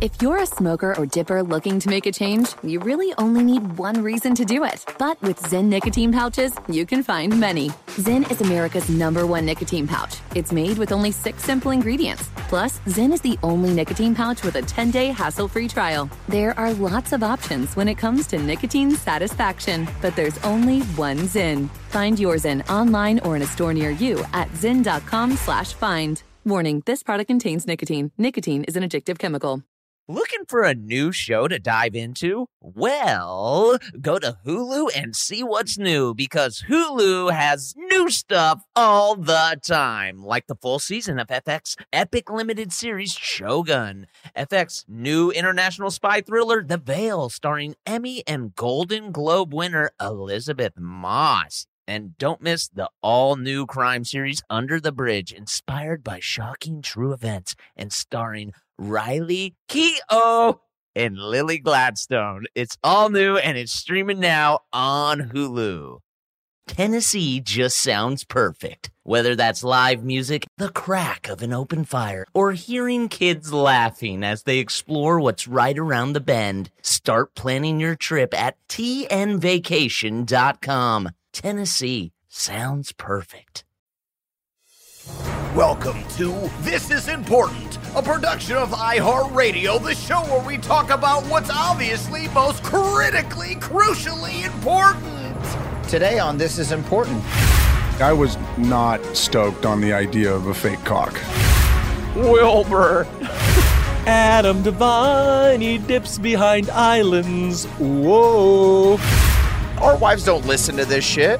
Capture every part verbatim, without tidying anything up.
If you're a smoker or dipper looking to make a change, you really only need one reason to do it. But with Zyn nicotine pouches, you can find many. Zyn is America's number one nicotine pouch. It's made with only six simple ingredients. Plus, Zyn is the only nicotine pouch with a ten-day hassle-free trial. There are lots of options when it comes to nicotine satisfaction, but there's only one Zyn. Find your Zyn online or in a store near you at zyn.com slash find. Warning, this product contains nicotine. Nicotine is an addictive chemical. Looking for a new show to dive into? Well, go to Hulu and see what's new, because Hulu has new stuff all the time, like the full season of F X epic limited series Shogun, F X new international spy thriller The Veil, starring Emmy and Golden Globe winner Elizabeth Moss. And don't miss the all-new crime series Under the Bridge, inspired by shocking true events and starring Riley Keough and Lily Gladstone. It's all new and it's streaming now on Hulu. Tennessee just sounds perfect. Whether that's live music, the crack of an open fire, or hearing kids laughing as they explore what's right around the bend, start planning your trip at T N vacation dot com. Tennessee sounds perfect. Welcome to This Is Important, a production of iHeartRadio, the show where we talk about what's obviously most critically, crucially important. Today on This Is Important. I was not stoked on the idea of a fake cock. Wilbur. Adam Devine, he dips behind islands. Whoa. Our wives don't listen to this shit.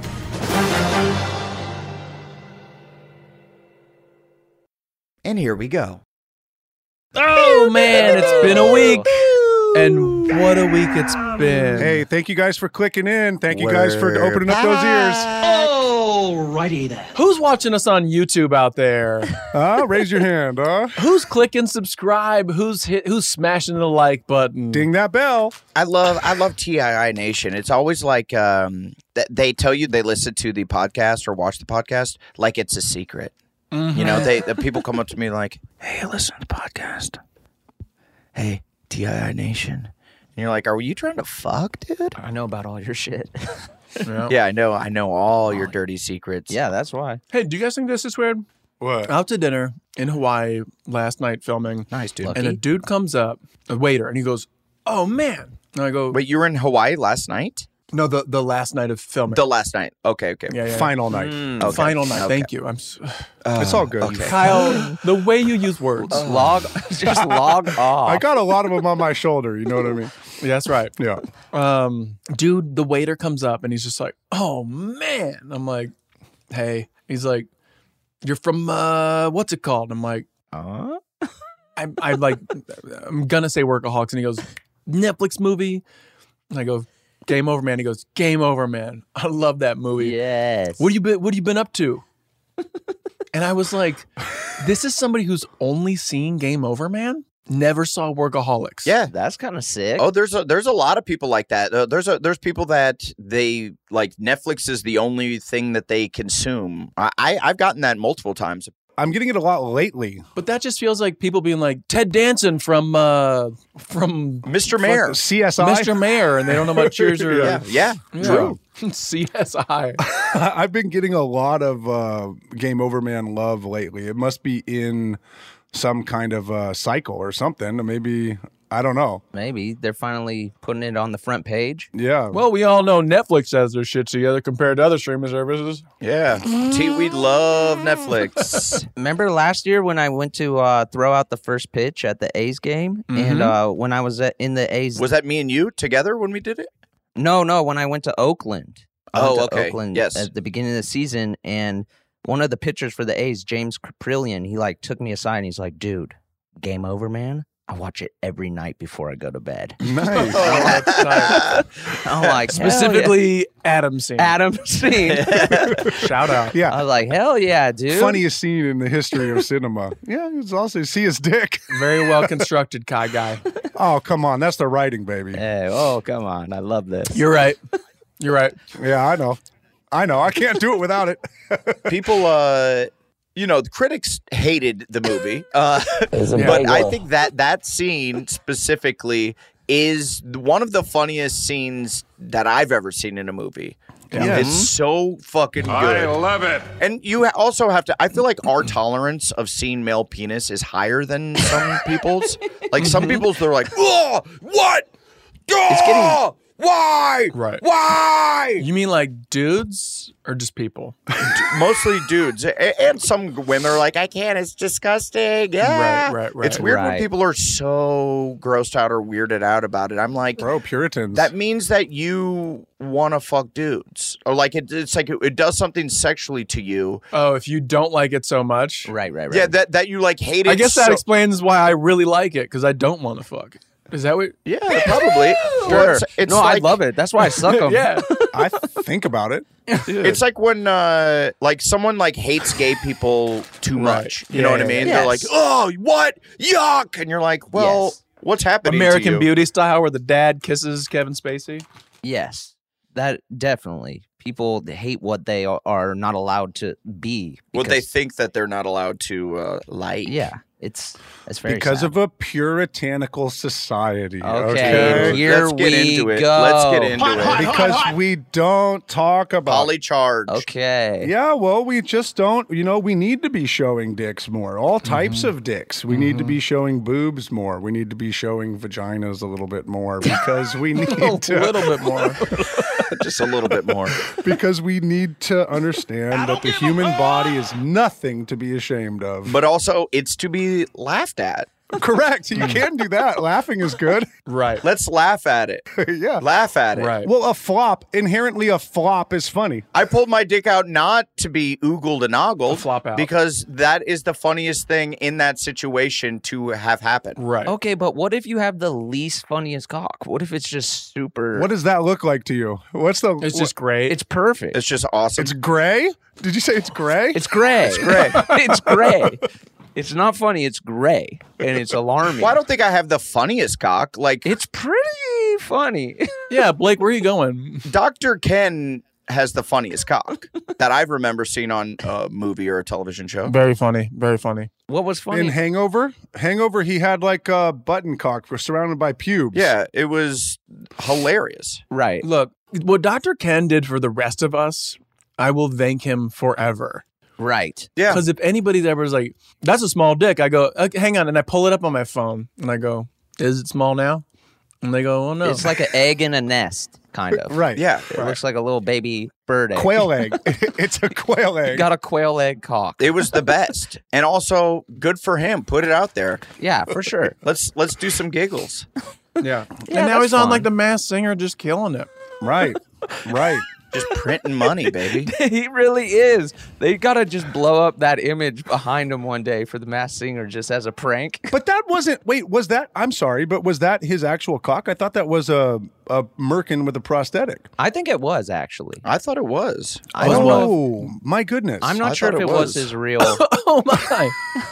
And here we go. Oh, man, it's been a week. And what a week it's been. Hey, thank you guys for clicking in. Thank you guys for opening up those ears. Alrighty then. Who's watching us on YouTube out there? Uh, raise your hand, huh? Who's clicking subscribe? Who's hit? Who's smashing the like button? Ding that bell. I love I love T I I Nation. It's always like um, th- they tell you they listen to the podcast or watch the podcast like it's a secret. Mm-hmm. You know, they the people come up to me like, "Hey, listen to the podcast. Hey, T I I Nation." And you're like, "Are you trying to fuck, dude?" I know about all your shit. Yeah. yeah, I know. I know all your dirty secrets. Yeah, that's why. Hey, do you guys think this is weird? What? Out to dinner in Hawaii last night filming. Nice, dude. Lucky. And a dude comes up, a waiter, and he goes, "Oh, man." And I go, "Wait, you were in Hawaii last night?" No, the, the last night of filming. The last night. Okay, okay. Yeah, yeah. Final night. Mm, okay. Final night. Okay. Thank you. I'm. S- uh, it's all good. Okay. Kyle, the way you use words. Uh, log, just log off. I got a lot of them on my shoulder. You know what I mean? Yeah, that's right. Yeah. Um, dude, the waiter comes up and he's just like, "Oh man." I'm like, "Hey." He's like, "You're from uh, what's it called?" I'm like, Uh? I'm, I'm like, I'm gonna say Workaholics, and he goes, "Netflix movie," and I go, "Game Over, Man." He goes, "Game Over, Man." I love that movie. Yes. What have you been? What have you been up to? And I was like, "This is somebody who's only seen Game Over, Man. Never saw Workaholics." Yeah. That's kind of sick. Oh, there's a there's a lot of people like that. Uh, there's a there's people that they like Netflix is the only thing that they consume. I, I I've gotten that multiple times. I'm getting it a lot lately. But that just feels like people being like Ted Danson from uh, from Mister Mayor, C S I. Mister Mayor, and they don't know about Cheers or yeah, yeah, yeah. true. C S I. I've been getting a lot of uh, Game Over Man love lately. It must be in some kind of uh, cycle or something. Maybe, I don't know. Maybe they're finally putting it on the front page. Yeah. Well, we all know Netflix has their shit together compared to other streaming services. Yeah, T, we love Netflix. Remember last year when I went to uh, throw out the first pitch at the A's game? Mm-hmm. And uh, when I was at, in the A's... Was that me and you together when we did it? No, no, when I went to Oakland. I Oh, went to okay. Oakland Yes. at the beginning of the season, and one of the pitchers for the A's, James Caprillion, he like took me aside and he's like, "Dude, Game Over, Man. I watch it every night before I go to bed." Nice. Oh, that's tight. I'm like, hell Specifically, Adam scene. yeah. Adam scene. Shout out. I Yeah. was like, hell yeah, dude. Funniest scene in the history of cinema. Yeah, it's also see his dick. Very well constructed, Kai guy. Oh, come on. That's the writing, baby. Hey, oh, come on. I love this. You're right. You're right. Yeah, I know. I know. I can't do it without it. People, uh, you know, the critics hated the movie, uh, but I think that that scene specifically is one of the funniest scenes that I've ever seen in a movie. Yeah. It's so fucking good. I love it. And you ha- also have to, I feel like our tolerance of seeing male penis is higher than some people's. Like some people's, they're like, oh, what? It's getting... Why? Right. Why? You mean like dudes or just people? Mostly dudes. A- And some women are like, I can't, it's disgusting. Yeah. Right, right, right. It's weird when Right. people are so grossed out or weirded out about it. I'm like, Bro, Puritans. that means that you want to fuck dudes. Or like, it, it's like it, it does something sexually to you. Oh, if you don't like it so much. Right, right, right. Yeah, that, that you like hate it. I guess that so- explains why I really like it, because I don't want to fuck. Is that what? Yeah, probably. Well, it's, it's no, like, I love it. That's why I suck them. Yeah. I think about it. It's like when uh like someone like hates gay people too Right. much. You Yeah, know what I yeah, mean? yeah. They're like, Yes. oh, what? Yuck. And you're like, well, Yes. what's happening to American you? Beauty style, where the dad kisses Kevin Spacey. Yes, that definitely. People hate what they are- are not allowed to be. What they because- think that they're not allowed to uh, like. Yeah, it's it's very Because sad. of a puritanical society. Okay, Okay, here let's get we into it. go. Let's get into it. Because we don't talk about Polycharge. Okay. Yeah, well, we just don't, you know, we need to be showing dicks more. All types Mm-hmm. of dicks. We need to be showing boobs more. We need to be showing vaginas a little bit more because we need A to little bit more. Just a little bit more. because we need to understand that the human body is nothing to be ashamed of. But also, it's to be laughed at. Correct. You can do that. Laughing is good. Right. Let's laugh at it. Yeah. Laugh at it. Right. Well, a flop, inherently a flop is funny. I pulled my dick out not to be oogled and ogled. A flop out. Because that is the funniest thing in that situation to have happen. Right. Okay, but what if you have the least funniest cock? What if it's just super? What does that look like to you? What's the It's just great. It's perfect. It's just awesome. It's gray? Did you say it's gray? It's gray. It's gray. it's gray. It's not funny. It's gray, and it's alarming. well, I don't think I have the funniest cock. Like, It's pretty funny. yeah, Blake, where are you going? Doctor Ken has the funniest cock that I've remember seeing on a movie or a television show. Very funny. Very funny. What was funny? In Hangover? Hangover, he had like a button cock surrounded by pubes. Yeah, it was hilarious. right. Look, what Doctor Ken did for the rest of us, I will thank him forever. Right. Yeah. Because if anybody's ever is like, that's a small dick, I go, okay, hang on. And I pull it up on my phone and I go, is it small now? And they go, oh no. It's like an egg in a nest, kind of. Right. Yeah. It looks like a little baby bird egg. Quail egg. It's a quail egg. Got a quail egg cock. It was the best. And also good for him. Put it out there. Yeah, for sure. Let's let's do some giggles. yeah. Yeah, and now that's he's on fun. like the Masked Singer, just killing it. Right. Right. Just printing money, baby. He really is. They gotta just blow up that image behind him one day for the Masked Singer, just as a prank. But that wasn't, wait, was that, I'm sorry, but was that his actual cock? I thought that was a, a merkin with a prosthetic. I think it was actually. I thought it was. I Was don't what? know. Oh, my goodness. I'm not I sure thought if it it was was. his real. Oh my.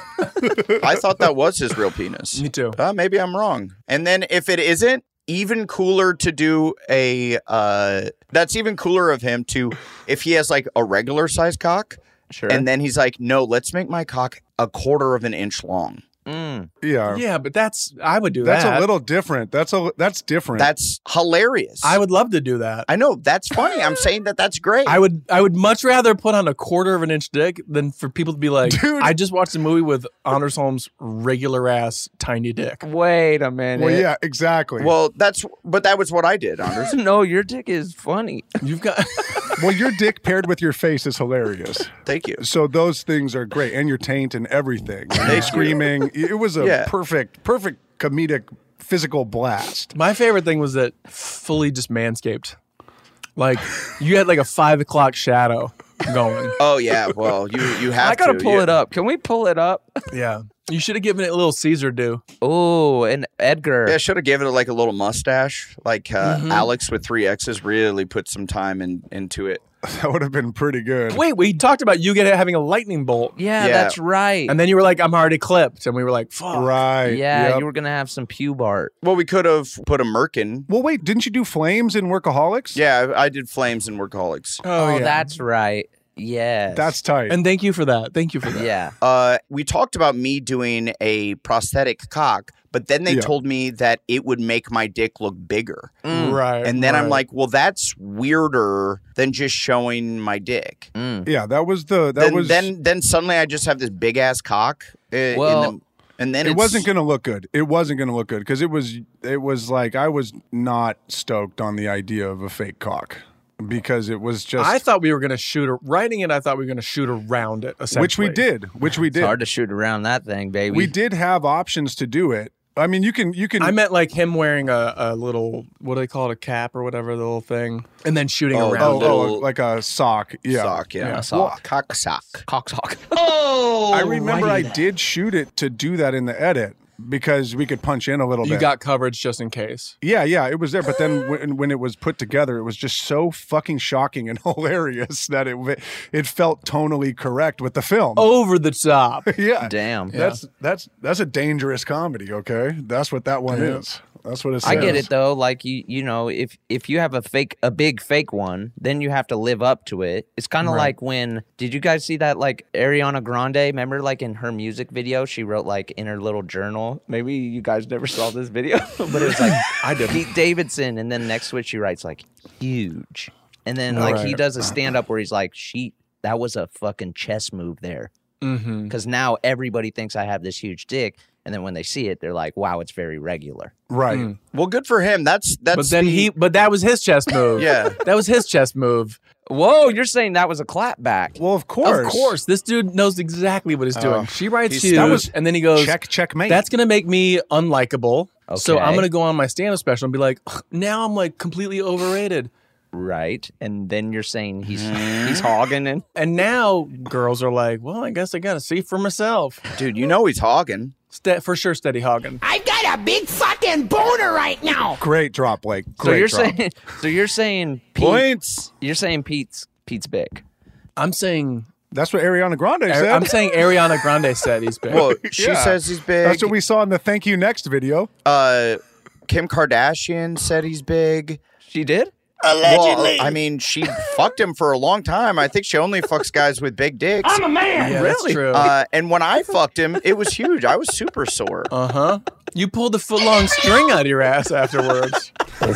I thought that was his real penis. Me too. Uh, maybe I'm wrong. And then if it isn't, even cooler to do a uh that's even cooler of him to if he has like a regular size cock Sure. and then he's like, no, let's make my cock a quarter of an inch long. Mm. Yeah. Yeah, but that's, I would do That's that. a little different. That's a, that's different. That's hilarious. I would love to do that. I know that's funny. I'm saying that that's great. I would I would much rather put on a quarter of an inch dick than for people to be like, Dude. I just watched a movie with Anders Holm's regular ass tiny dick. Wait a minute. well, yeah, exactly. well, that's but that was what I did, Anders. No, your dick is funny. You've got well, your dick paired with your face is hilarious. Thank you. So those things are great. And your taint and everything. And they screaming. It was a Yeah. perfect, perfect comedic physical blast. my favorite thing was that fully just manscaped. Like you had like a five o'clock shadow going. Oh yeah, well you you have I gotta to. pull You- it up. Can we pull it up? Yeah. You should have given it a little Caesar do. Oh, and Edgar. Yeah, I should have given it like a little mustache. Like uh, Mm-hmm. Alex with three X's really put some time in, into it. That would have been pretty good. Wait, we talked about you get having a lightning bolt. Yeah, Yeah. that's right. And then you were like, I'm already clipped. And we were like, fuck. Right. yeah, Yep. you were gonna have some pube art. Well, we could have put a merkin. Well, wait, didn't you do Flames in Workaholics? Yeah, I, I did Flames and Workaholics. Oh, Oh, yeah. that's right. Yes. That's tight. And thank you for that. Thank you for that. yeah. Uh, we talked about me doing a prosthetic cock, but then they Yeah. told me that it would make my dick look bigger. Right. And then I'm right. like, well, that's weirder than just showing my dick. yeah, that was the that then, was then, then suddenly I just have this big ass cock. Uh, in Well, the, and then it it's, wasn't going to look good. It wasn't going to look good because it was it was like I was not stoked on the idea of a fake cock because it was just I thought we were going to shoot, a, writing it, I thought we were going to shoot around it, essentially. which we did, which we It's did. hard to shoot around that thing, baby. We did have options to do it. I mean, you can you can I meant like him wearing a, a little, what do they call it, a cap or whatever, the little thing, and then shooting Oh, around oh, it. oh, little like a sock. Yeah. sock, yeah. Yeah, a sock. Cock sock. Cock sock. I remember I did shoot it to do that in the edit because we could punch in a little You bit. got coverage just in case. Yeah, yeah, it was there. But then when, when it was put together, it was just so fucking shocking and hilarious that it it felt tonally correct with the film. Over the top. yeah, Damn. That's that's that's a dangerous comedy. Okay, that's what that one is. That's what it says. I get it though. Like you, you know, if if you have a fake, a big fake one, then you have to live up to it. It's kind of Right. like when did you guys see that? Like Ariana Grande, remember, like in her music video, she wrote like in her little journal. Maybe you guys never saw this video, but it was like I did. Pete Davidson, and then next to it she writes like huge, and then like he Right. does a stand up where he's like, she that was a fucking chess move there, Mm-hmm. because now everybody thinks I have this huge dick. And then when they see it, they're like, "Wow, it's very regular." right. Mm. Well, good for him. That's that's. But then the- he, but that was his chest move. Yeah. That was his chest move. Whoa, you're saying that was a clapback? Well, of course, Of course, this dude knows exactly what he's doing. Oh, she writes he's- huge, that was- and then he goes, Check, checkmate. "That's gonna make me unlikable." So Okay. I'm gonna go on my stand-up special and be like, "Ugh, now I'm like completely overrated. Right, and then you're saying he's he's hogging and And now girls are like, well, I guess I gotta see for myself. dude, you know he's hogging. Ste- for sure, steady hogging. I've got a big fucking boner right now. Great drop, Blake. so Great you're drop. saying so you're saying Pete, Points. you're saying Pete's Pete's big. I'm saying, That's what Ariana Grande said. I'm saying Ariana Grande said he's big. Well, she Yeah. says he's big. That's what we saw in the Thank You Next video. uh, Kim Kardashian said he's big. She did? Allegedly. Well, I mean, she fucked him for a long time. I think she only fucks guys with big dicks. I'm a man. yeah, that's true. Uh, and when I fucked him, it was huge. I was super sore. Uh huh. You pulled a foot long string out of your ass afterwards.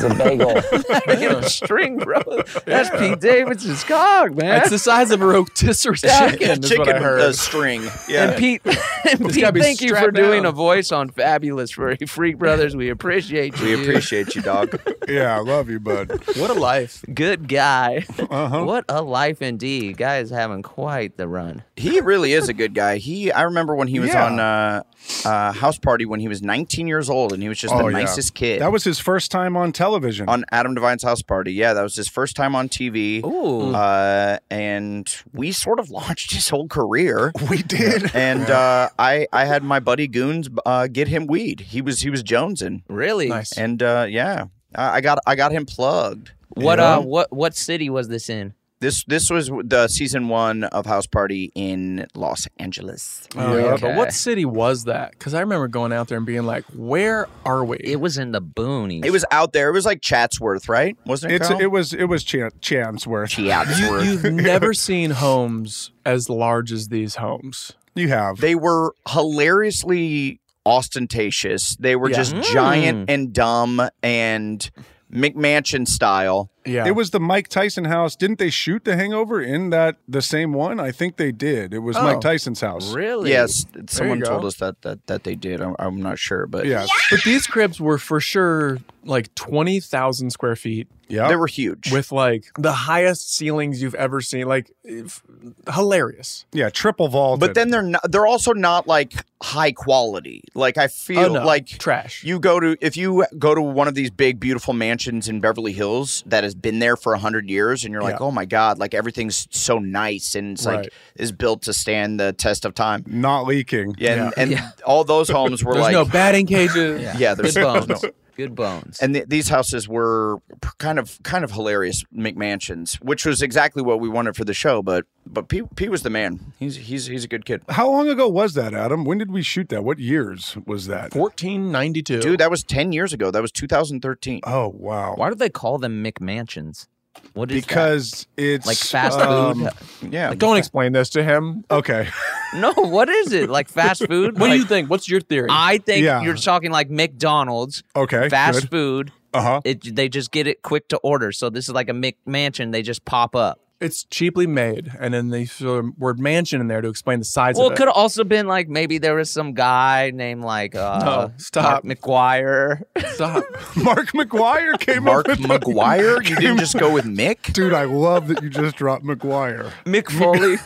Yeah. String, bro. That's Pete Davidson's cog, man. It's the size of a rotisserie Yeah, chicken. Is Chicken what I heard. uh, string. Yeah. And Pete, and Pete gotta be thank you for strapped doing down. a voice on Fabulous for Freak Brothers. We appreciate you. we dude. appreciate you, dog. Yeah, I love you, bud. What a life. Good guy. Uh-huh. What a life indeed. Guy is having quite the run. He really is a good guy. He, I remember when he was Yeah. on uh, uh, House Party when he was nineteen years old, and he was just Oh, the yeah. nicest kid. That was his first time on television. on Adam Devine's House Party. Yeah, that was his first time on T V. Ooh. Uh, and we sort of launched his whole career. we did. And uh, I, I had my buddy Goons uh, get him weed. He was he was jonesing, Really? Nice. and uh, yeah, I I got I got him plugged. What Yeah. uh what what city was this in? This this was the season one of House Party in Los Angeles. Oh, yeah. Okay. But what city was that? Because I remember going out there and being like, where are we? It was in the boonies. It was out there. It was like Chatsworth, right? Wasn't it? It's Kyle? it was it was Chan- Chansworth. you, Chatsworth. you've never seen homes as large as these homes. You have. They were hilariously ostentatious. They were Yeah. just Mm. giant and dumb and McMansion style. Yeah. It was the Mike Tyson house. Didn't they shoot The Hangover in that the same one? I think they did. It was Oh. Mike Tyson's house. Really? Yes, someone go. told us that that, that they did. I'm, I'm not sure, but Yeah. But these cribs were for sure like twenty thousand square feet Yeah. they were huge. with like the highest ceilings you've ever seen. Like, if, hilarious. Yeah, triple vaulted. but then they're not, they're also not like high quality. Like I feel Oh, no. like Trash. you go to if you go to one of these big beautiful mansions in Beverly Hills that has been there for a hundred years, and you're like, Yeah. oh my god, like everything's so nice and it's like Right. is built to stand the test of time. not leaking. Yeah, and, Yeah. and all those homes were There's like no batting cages. yeah, there's Good bones. Good bones. And th- these houses were p- kind of kind of hilarious McMansions, which was exactly what we wanted for the show. But but P, P was the man. He's he's he's a good kid, How long ago was that, Adam? When did we shoot that? What years was that? fourteen ninety-two. dude. That was ten years ago. That was two thousand thirteen. Oh wow. Why do they call them McMansions? What is because it's that? Like fast um, food? Yeah. Don't explain this to him. Okay. No, what is it? Like fast food? What Like, do you think? What's your theory? I think Yeah. you're talking like McDonald's, Okay. fast good. food. Uh-huh. It, they just get it quick to order. So this is like a McMansion. They just pop up. It's cheaply made, and then they throw the word mansion in there to explain the size Well, of it it. could have also been like maybe there was some guy named like uh, No, stop. Mark McGuire. Stop. Mark McGuire came Mark up with that. McGuire? You didn't just go with Mick? Dude, I love that you just dropped McGuire. Mick Foley.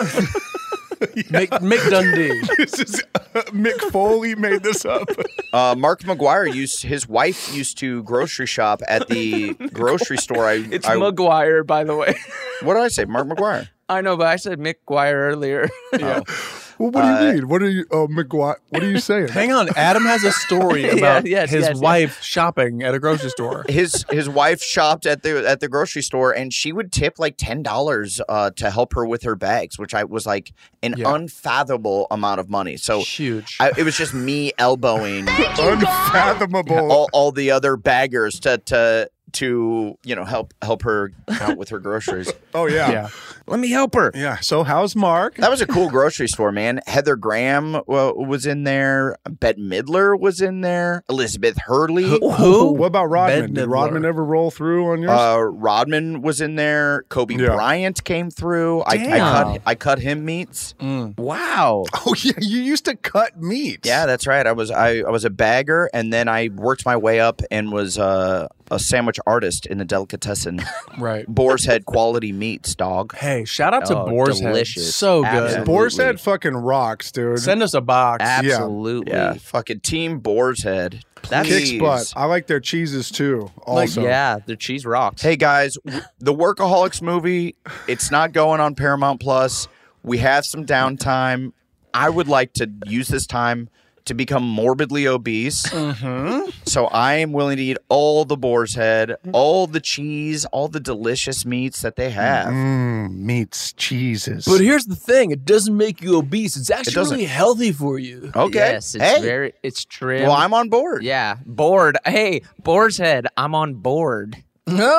Mick, Mick Dundee. This is uh, Mick Foley made this up. Uh, Mark McGuire used his wife used to grocery shop at the grocery store. I, It's I McGuire, by the way. what did I say? Mark McGuire. I know, but I said Mick Guire earlier. Yeah. Well, what do you Uh, mean? What are you? Oh, McGuire. What are you saying? Hang on. Adam has a story Yeah, about yes, his yes, yes. wife shopping at a grocery store. His his wife shopped at the at the grocery store, and she would tip like ten dollars uh, to help her with her bags, which I was like an Yeah. unfathomable amount of money. So Huge. I, it was just me elbowing Unfathomable. all, all the other baggers to to to you know help help her out with her groceries. Oh yeah. yeah. Let me help her. Yeah. So how's Mark? That was a cool grocery store, man. Heather Graham uh, was in there. Bette Midler was in there. Elizabeth Hurley. Who? What about Rodman? Bette Did Midler. Rodman ever roll through on yours? Uh, Rodman was in there. Kobe Yeah. Bryant came through. I, I Damn. cut I cut him meats. Wow. oh yeah, you used to cut meat. Yeah, that's right. I was I, I was a bagger, and then I worked my way up and was uh, a sandwich artist in the delicatessen. Right. Boar's Head quality meats, dog. Hey, shout out to Oh, Boar's delicious. Head. So good. Absolutely. Boar's Head fucking rocks, dude. Send us a box. Absolutely. Yeah, fucking Team Boar's Head. That's- Kicks Please. butt. I like their cheeses too. Also, Yeah, the cheese rocks. Hey guys, w- the Workaholics movie, it's not going on Paramount Plus. We have some downtime. I would like to use this time to become morbidly obese. Mm-hmm. So I am willing to eat all the boar's head, all the cheese, all the delicious meats that they have. Mm, meats, cheeses. But here's the thing: it doesn't make you obese. It's actually doesn't. really healthy for you. Okay. Yes, it's hey. very, it's trim. Well, I'm on board. Yeah, bored. Hey, Boar's Head, I'm on board. No.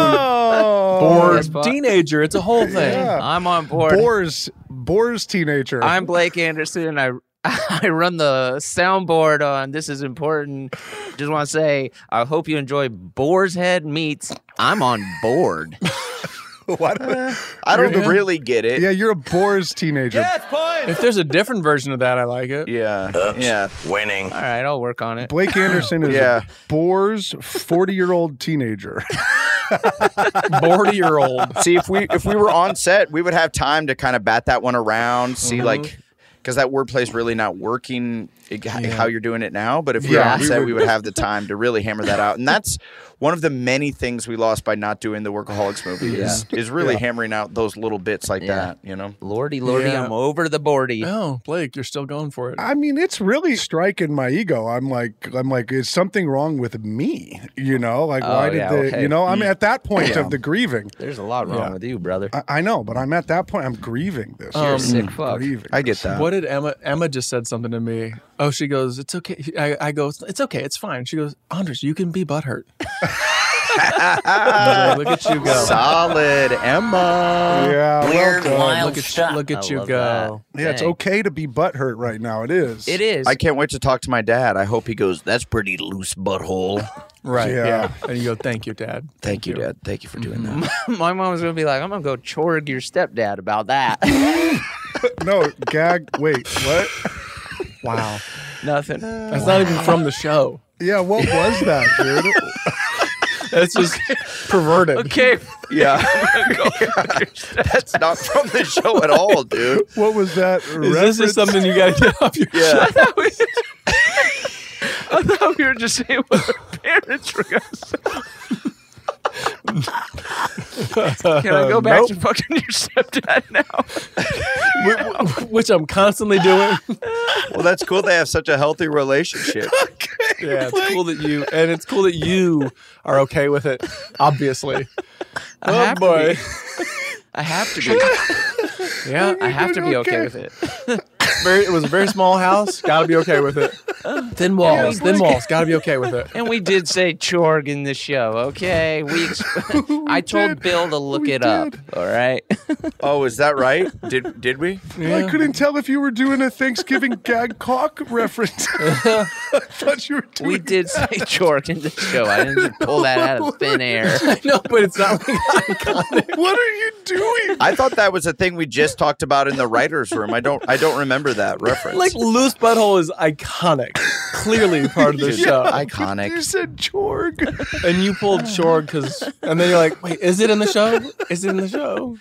oh, Bored Yes, fuck. teenager. It's a whole thing. Yeah. I'm on board. Boar's Boar's teenager. I'm Blake Anderson. I I run the soundboard on This Is Important. Just want to say, I hope you enjoy Boar's Head Meats. I'm on board. what? I don't You're the- really get it. Yeah, you're a Boar's teenager. If there's a different version of that, I like it. Yeah. Yeah. All right, I'll work on it. Blake Anderson is Yeah. a Boar's forty-year-old teenager. forty year old. See, if we if we were on set, we would have time to kind of bat that one around, see Mm-hmm. like because that wordplay's really not working it- how you're doing it now. But if we were Yeah, on we set, would- we would have the time to really hammer that out. And that's one of the many things we lost by not doing the Workaholics movie is, is really Yeah. hammering out those little bits like Yeah. that, you know? Lordy, lordy, Yeah. I'm over the boardy. No, Blake, you're still going for it. I mean, it's really striking my ego. I'm like, I'm like, is something wrong with me? You know, like Oh, why did yeah, the, okay. you know, I'm at that point Yeah. of the grieving. There's a lot wrong Yeah. with you, brother. I, I know, but I'm at that point. I'm grieving this. You're a I'm sick fuck. grieving I get this. that. What did Emma? Emma just said something to me. Oh, she goes, "It's okay." I, I go, "It's okay. It's fine." She goes, "Andres, you can be butthurt." I was like, look at you go. Solid, Emma. Yeah, Weird, well done. wild Look at stuff. look at I you love go. that. Yeah, it's Dang. okay to be butthurt right now. It is. It is. I can't wait to talk to my dad. I hope he goes, that's pretty loose butthole. Right. Yeah. Yeah. And you go, "Thank you, Dad." Thank you, Dad. Thank you for doing that. My mom's gonna be like, I'm gonna go chorg your stepdad about that. No, gag. Wait, what? Wow. Nothing. That's not even from the show. Yeah, what was that, dude? That's just perverted. Okay. Yeah. That's not from the show at all, dude. What was that? Is this just something you got to get off your Yeah. chest? I thought we were just saying what our parents were gonna say. Can I go back Nope. to fucking your stepdad now? Which I'm constantly doing. Well, that's cool. They have such a healthy relationship. Yeah, it's cool that you, and it's cool that you are okay with it. Obviously. I Oh have to boy. be. I have to be. Yeah. I have to be okay Okay. with it. Very. It was a very small house. Got to be okay with it. Thin walls, thin walls. Got to be okay with it. And we did say Chorg in the show, okay? We ex- I told did. Bill to look We it up, did. all right? Oh, is that right? Did did we? I couldn't tell if you were doing a Thanksgiving gag cock reference. I thought you were doing We did say Chorg in the show. I didn't just pull that out of thin air. No, but it's not like iconic. What are you doing? I thought that was a thing we just talked about in the writers' room. I don't I don't remember that reference. Like loose butthole is iconic. Clearly part of the Dude, show. iconic. You said Chorg. And you pulled Chorg because, and then you're like, wait, is it in the show? Is it in the show?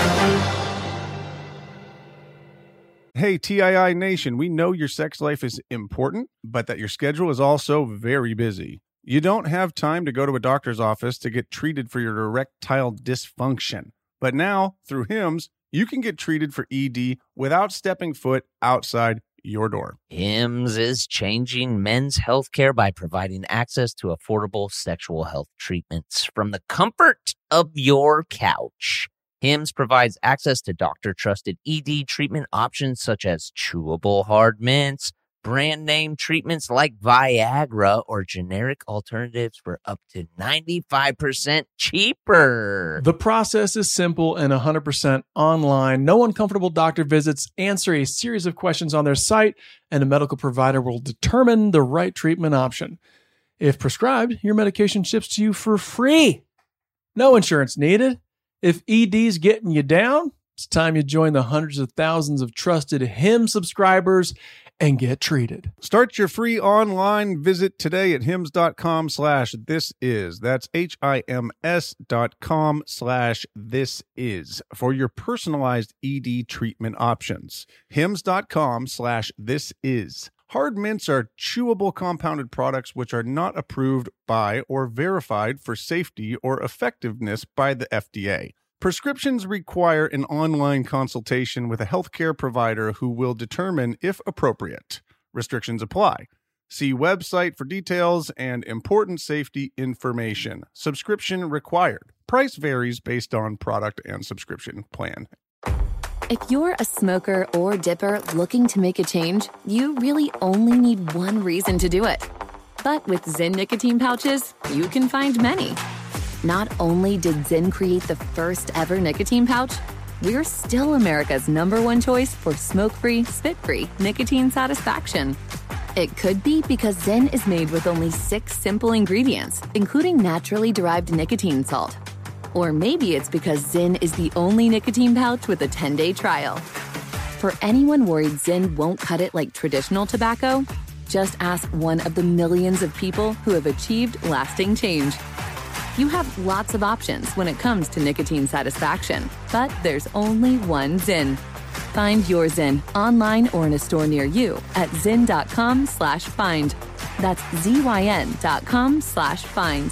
Hey, T I I Nation, we know your sex life is important, but that your schedule is also very busy. You don't have time to go to a doctor's office to get treated for your erectile dysfunction. But now, through Hims, you can get treated for E D without stepping foot outside your door. Hims is changing men's healthcare by providing access to affordable sexual health treatments from the comfort of your couch. Hims provides access to doctor-trusted E D treatment options such as chewable hard mints, brand name treatments like Viagra, or generic alternatives for up to ninety-five percent cheaper. The process is simple and one hundred percent online. No uncomfortable doctor visits. Answer a series of questions on their site, and a medical provider will determine the right treatment option. If prescribed, your medication ships to you for free. No insurance needed. If E D's getting you down, it's time you join the hundreds of thousands of trusted Hims subscribers and get treated. Start your free online visit today at hims.com slash this is. That's H-I-M-S dot com slash this is for your personalized E D treatment options. Hims.com slash this is. Hard mints are chewable compounded products which are not approved by or verified for safety or effectiveness by the F D A. Prescriptions require an online consultation with a healthcare provider who will determine if appropriate. Restrictions apply. See website for details and important safety information. Subscription required. Price varies based on product and subscription plan. If you're a smoker or dipper looking to make a change, you really only need one reason to do it. But with Zyn nicotine pouches, you can find many. Not only did Zyn create the first ever nicotine pouch, we're still America's number one choice for smoke-free, spit-free nicotine satisfaction. It could be because Zyn is made with only six simple ingredients, including naturally derived nicotine salt. Or maybe it's because Zyn is the only nicotine pouch with a ten-day trial. For anyone worried Zyn won't cut it like traditional tobacco, just ask one of the millions of people who have achieved lasting change. You have lots of options when it comes to nicotine satisfaction, but there's only one Zyn. Find your Zyn online or in a store near you at zyn.com slash find. That's Z-Y-N dot com slash find.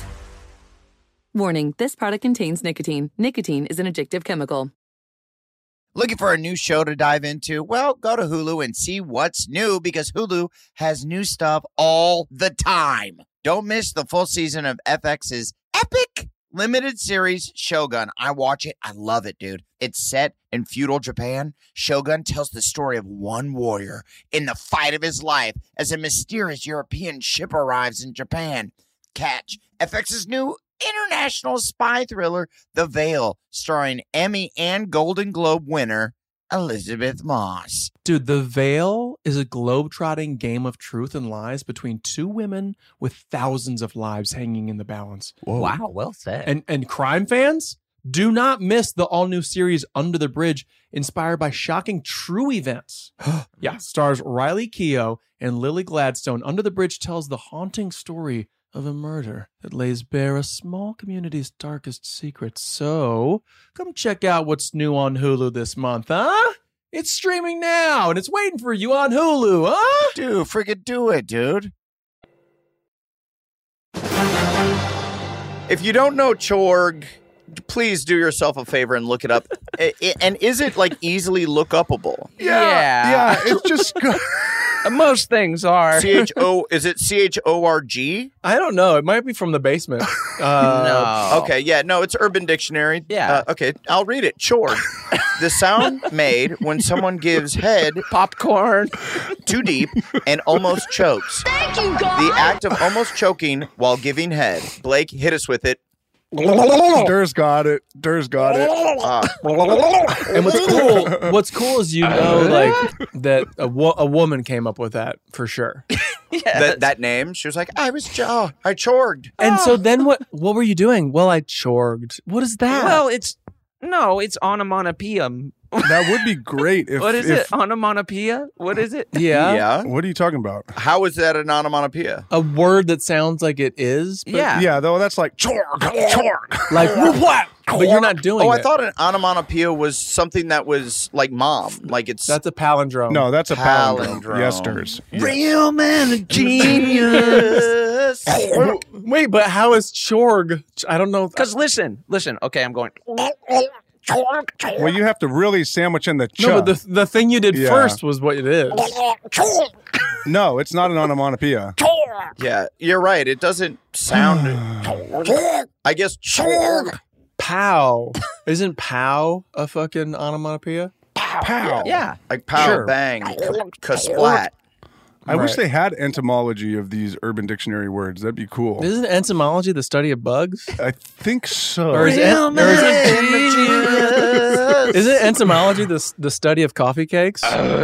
Warning, this product contains nicotine. Nicotine is an addictive chemical. Looking for a new show to dive into? Well, go to Hulu and see what's new because Hulu has new stuff all the time. Don't miss the full season of F X's epic limited series Shogun. I watch it. I love it, dude. It's set in feudal Japan. Shogun tells the story of one warrior in the fight of his life as a mysterious European ship arrives in Japan. Catch F X's new international spy thriller, The Veil, starring Emmy and Golden Globe winner Elizabeth Moss. Dude, The Veil is a globe-trotting game of truth and lies between two women with thousands of lives hanging in the balance. Wow, well said. And and crime fans, do not miss the all-new series Under the Bridge, inspired by shocking true events. Yeah, stars Riley Keough and Lily Gladstone. Under the Bridge tells the haunting story of a murder that lays bare a small community's darkest secrets. So, come check out what's new on Hulu this month, huh? It's streaming now, and it's waiting for you on Hulu, huh? Dude, friggin' do it, dude. If you don't know Chorg, please do yourself a favor and look it up. I- I- and is it, like, easily look-upable? Yeah. Yeah, it's just... Most things are. C H O, is it C H O R G? I don't know. It might be from the basement. Uh, no. Okay, yeah, no, it's Urban Dictionary. Yeah. Uh, okay, I'll read it. Chorg. the sound made when someone gives head Popcorn. too deep and almost chokes. Thank you, God. The act of almost choking while giving head. Blake, hit us with it. Dur's got it. Dur's got it. Ah. And what's cool, what's cool is you know, like that a, wo- a woman came up with that for sure. that, that name, she was like, I was, oh, I chorged. And so then what? What were you doing? Well, I chorged. What is that? Well, it's no, it's onomatopoeia. That would be great if. What is if, it? Onomatopoeia? What is it? yeah, Yeah. What are you talking about? How is that an onomatopoeia? a word that sounds like it is. But Yeah. Yeah, though that's like chorg, chorg. like what? But you're not doing Oh, it. I thought an onomatopoeia was something that was like mom. Like it's That's a palindrome. No, that's a palindrome. Palindrome. Yes, Durs. Real man of genius. Wait, but how is chorg? I don't know. Because listen, listen. Okay, I'm going. Well, you have to really sandwich in the ch. No, but the the thing you did Yeah. first was what it is. No, it's not an onomatopoeia. Yeah, you're right. It doesn't sound. I guess chorg. Pow. Isn't pow a fucking onomatopoeia? Pow. Yeah. Like pow, Sure. bang, ka- ka-splat. I wish Right. they had entomology of these Urban Dictionary words. That'd be cool. Isn't entomology the study of bugs? I think so. Or is, Real en- or is it man. Isn't entomology the the study of coffee cakes?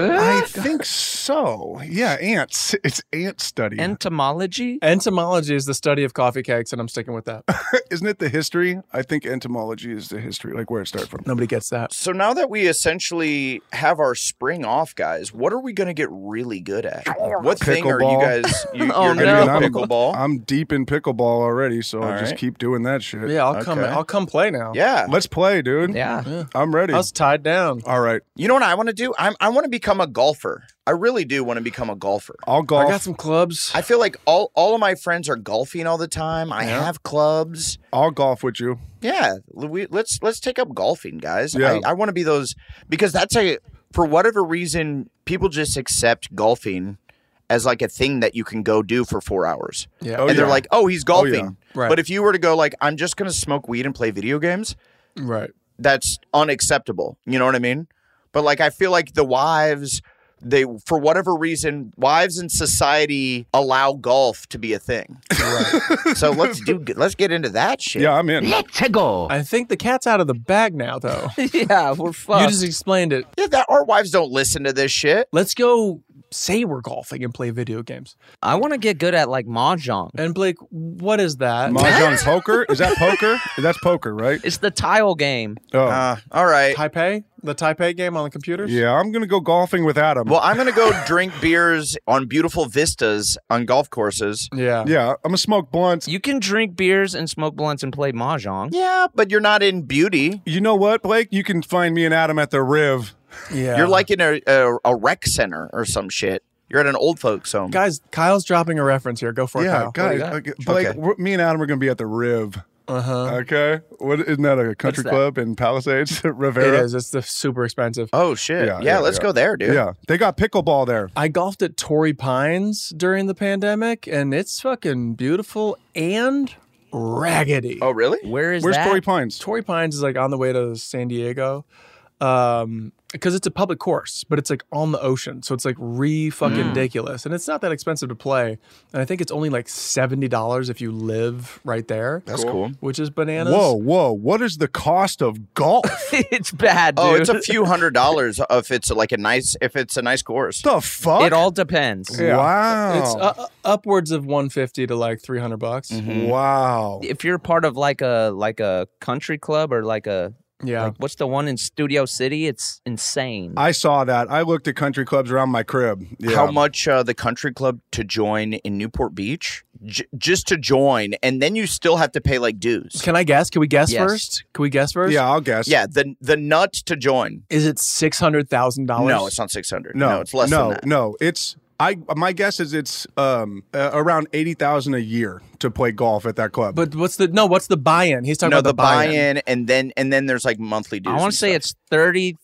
I think so. Yeah, ants. It's ant study. Entomology? Entomology is the study of coffee cakes, and I'm sticking with that. Isn't it the history? I think entomology is the history, like where it started from. Nobody gets that. So now that we essentially have our spring off, guys, what are we going to get really good at? What thing are you Pickleball. guys? You, Oh, you're no. going to I'm, do pickleball? I'm deep in pickleball already, so All I'll just right. keep doing that shit. Yeah, I'll come. Okay. I'll come play now. yeah. Let's play, dude. Yeah. I'm ready. I was tied down. All right. You know what I want to do? I'm, I want to become a golfer. I really do want to become a golfer. I'll golf. I got some clubs. I feel like all, all of my friends are golfing all the time. I have clubs. I'll golf with you. Yeah, we, let's let's take up golfing, guys. Yeah. I, I want to be those because that's a for whatever reason people just accept golfing as like a thing that you can go do for four hours. Yeah. Oh, and they're yeah. like, oh, he's golfing. yeah. Right. But if you were to go like, I'm just going to smoke weed and play video games, Right. that's unacceptable. You know what I mean? But like, I feel like the wives, they, for whatever reason, wives in society allow golf to be a thing. Right. So let's do, let's get into that shit. Yeah, I'm in. Let's go. I think the cat's out of the bag now, though. Yeah, we're You fucked. just explained it. Yeah, that our wives don't listen to this shit. Let's go say we're golfing and play video games. I want to get good at like mahjong. And Blake, what is that? Mahjong poker? Is that poker? That's poker, right? It's the tile game. Oh. Uh, all right. Taipei? The Taipei game on the computers? Yeah, I'm going to go golfing with Adam. Well, I'm going to go drink beers on beautiful vistas on golf courses. Yeah. yeah, I'm going to smoke blunts. You can drink beers and smoke blunts and play mahjong. Yeah, but you're not in beauty. You know what, Blake? You can find me and Adam at the Riv. Yeah. You're like in a, a, a rec center or some shit. You're at an old folks home. Guys, Kyle's dropping a reference here. Go for it, Yeah, Kyle. guys. got? Okay, Blake, Okay. we're- me and Adam are going to be at the Riv. Uh-huh. Okay? What, isn't that a country that? club in Palisades? It Rivera? is. It's the super expensive. Oh, shit. Yeah, Yeah, yeah, let's yeah. go there, dude. Yeah, they got pickleball there. I golfed at Torrey Pines during the pandemic, and it's fucking beautiful and raggedy. Oh, really? Where is Where's that? Torrey Pines? Torrey Pines is like on the way to San Diego. Um, because it's a public course, but it's like on the ocean, so it's like re fucking ridiculous, and it's not that expensive to play. And I think it's only like seventy dollars if you live right there. That's cool. Which is bananas. Whoa, whoa. What is the cost of golf? It's bad, dude. Oh, it's a few hundred dollars if it's like a nice if it's a nice course. the fuck? It all depends. Yeah. Wow. It's uh, upwards of one fifty to like three hundred bucks. Mm-hmm. Wow. If you're part of like a like a country club or like a Yeah. like what's the one in Studio City? It's insane. I saw that. I looked at country clubs around my crib. Yeah. How much uh, the country club to join in Newport Beach? J- just to join, and then you still have to pay like dues. Can I guess? Can we guess Yes. first? Can we guess first? Yeah, I'll guess. Yeah, the the nut to join. Is it six hundred thousand dollars? No, it's not six hundred. No, No, it's less no, than that. No, it's I. My guess is it's um uh, around eighty thousand a year to play golf at that club. But what's the no? What's the buy-in? He's talking No, about the the buy-in. buy-in, and then and then there's like monthly dues. I want and to say stuff. it's thirty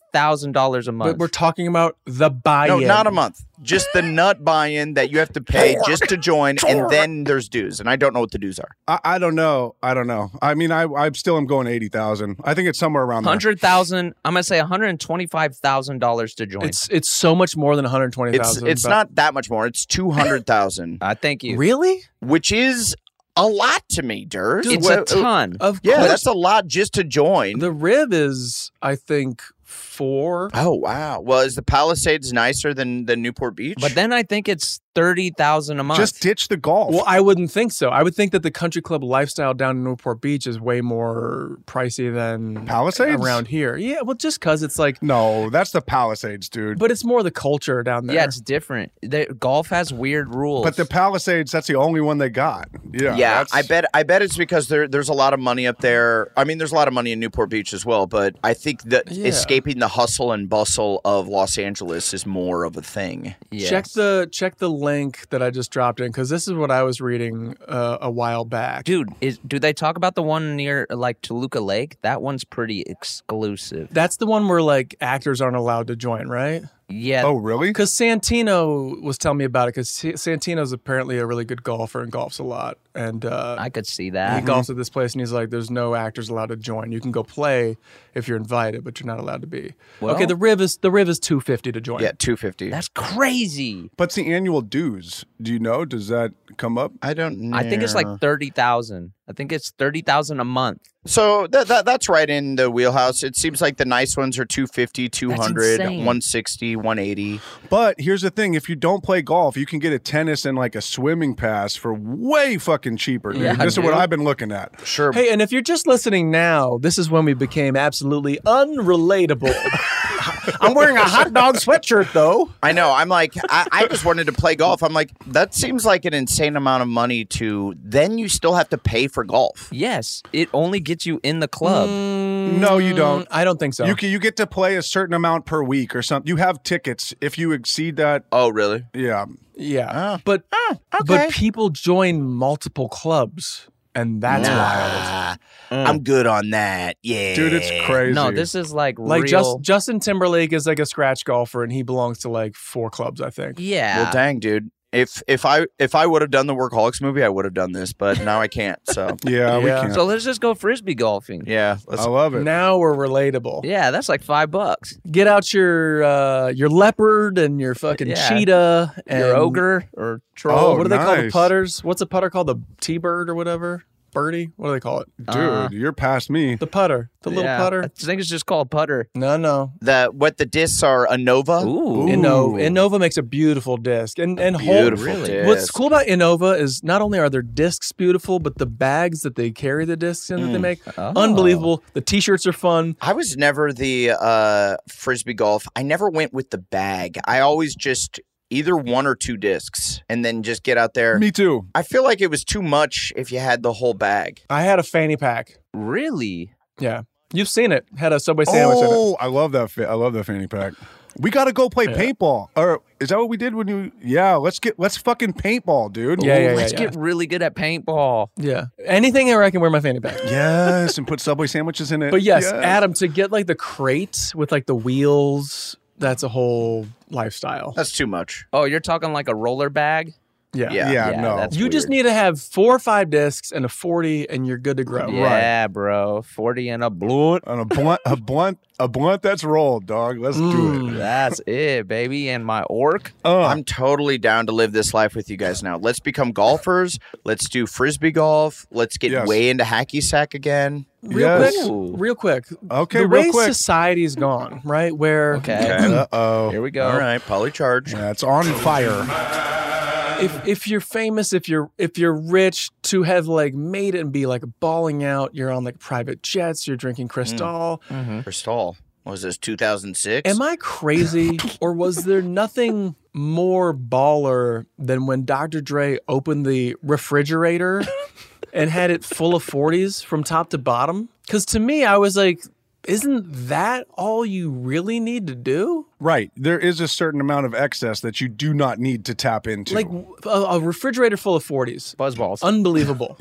thousand dollars a month. But we're talking about the buy-in. No, not a month. Just the nut buy-in that you have to pay just to join, and then there's dues. And I don't know what the dues are. I, I don't know. I don't know. I mean, I I still am going eighty thousand. I think it's somewhere around there. Hundred thousand. I'm gonna say one hundred twenty-five thousand dollars to join. It's it's so much more than one hundred twenty It's thousand. it's not that much more. It's two hundred thousand, I thank you. Really? which is a lot to me, Durs. It's a ton. Of Yeah, course. that's a lot just to join. The rib is, I think, four. Oh wow! Well, is the Palisades nicer than than Newport Beach? But then I think it's thirty thousand a month. Just ditch the golf. Well, I wouldn't think so. I would think that the country club lifestyle down in Newport Beach is way more pricey than Palisades? around here. Yeah, well, just because it's like, no, that's the Palisades, dude. but it's more the culture down there. yeah, it's different. The, golf has weird rules. But the Palisades, that's the only one they got. Yeah, yeah, that's- I bet. I bet it's because there there's a lot of money up there. I mean, there's a lot of money in Newport Beach as well. But I think that Yeah. escaping the hustle and bustle of Los Angeles is more of a thing. Yes. Check the check the link that I just dropped in, because this is what I was reading uh, a while back. Dude, is do they talk about the one near like Toluca Lake? That one's pretty exclusive. That's the one where like actors aren't allowed to join, right? Yeah. Oh, really? Because Santino was telling me about it, because Santino's apparently a really good golfer and golfs a lot. And uh, I could see he that. golfs at this place, and he's like, there's no actors allowed to join. You can go play if you're invited, but you're not allowed to be. Well- okay, the Riv is the Riv is two fifty to join. Yeah, two fifty. That's crazy. But it's the annual dues. Do you know? Does that come up? I don't. know. I think it's like thirty thousand. I think it's thirty thousand a month. So that, that that's right in the wheelhouse. It seems like the nice ones are two fifty, two hundred, insane. one sixty, one eighty. But here's the thing: if you don't play golf, you can get a tennis and like a swimming pass for way fucking cheaper, dude. Yeah, this is what dude. I've been looking at. Sure. Hey, and if you're just listening now, this is when we became absolutely unrelatable. I'm wearing a hot dog sweatshirt, though. I know. I'm like, I, I just wanted to play golf. I'm like, that seems like an insane amount of money to. Then you still have to pay for golf. Yes, it only gets you in the club. No, you don't. I don't think so. You can, you get to play a certain amount per week or something. You have tickets. If you exceed that, Oh, really? yeah. yeah, Oh. but okay. but people join multiple clubs, and that's wild. Ah, I'm good on that. Yeah, Dude, it's crazy. No, this is like, Like real. just, Justin Timberlake is like a scratch golfer, and he belongs to like four clubs, I think. Yeah. Well, dang, dude. If if I if I would have done the Workaholics movie, I would have done this, but now I can't. So Yeah, we Yeah. can. So let's just go frisbee golfing. yeah, let's, I love it. Now we're relatable. Yeah, that's like five bucks. Get out your uh, your leopard and your fucking Yeah. cheetah and Your ogre or troll. Oh, Oh, what do they call the nice. putters? What's a putter called? The T-bird or whatever? Birdie? What do they call it? Dude, Uh, you're past me. The putter. The little Yeah, putter. I think it's just called putter. No, no. the what the discs are a Nova. Ooh. Innova. Innova makes a beautiful disc. And and whole, Beautiful really? What's disc. cool about Innova is not only are their discs beautiful, but the bags that they carry the discs in that they make, Oh. unbelievable. The t-shirts are fun. I was never the uh, frisbee golf. I never went with the bag. I always just either one or two discs and then just get out there. Me too. I feel like it was too much if you had the whole bag. I had a fanny pack. Really? Yeah. You've seen it. Had a Subway sandwich in it. Oh, I love that. Fa- I love that fanny pack. We got to go play paintball. Or is that what we did when you? Yeah, let's get let's fucking paintball, dude. Yeah, yeah, Ooh, let's yeah. get really good at paintball. Yeah. Anything where I can wear my fanny pack. Yes, and put Subway sandwiches in it. But yes, Adam, to get like the crate with like the wheels, that's a whole lifestyle. That's too much. Oh, you're talking like a roller bag? Yeah. Yeah. Yeah, Yeah, no. that's You just weird. need to have four or five discs and a forty, and you're good to grow. Yeah, bro. forty and a blunt. On a blunt, a blunt, a blunt that's rolled, dog. Let's do Mm. it. That's it, baby. And my orc. Uh, I'm totally down to live this life with you guys now. Let's become golfers. Let's do frisbee golf. Let's get Yes. way into hacky sack again. Real Yes. quick, Ooh. real quick. Okay, the real way quick. society's gone, right? Where Okay. Uh oh. Here we go. All right, polycharge. Yeah, it's on fire. if if you're famous, if you're if you're rich, to have like made it and be like balling out, you're on like private jets, you're drinking Cristal. Crystal. What was this, two thousand six? Am I crazy, or was there nothing more baller than when Doctor Dre opened the refrigerator and had it full of forties from top to bottom? Because to me, I was like, isn't that all you really need to do? Right. There is a certain amount of excess that you do not need to tap into. Like a, a refrigerator full of forties. Buzzballs. Unbelievable. yep.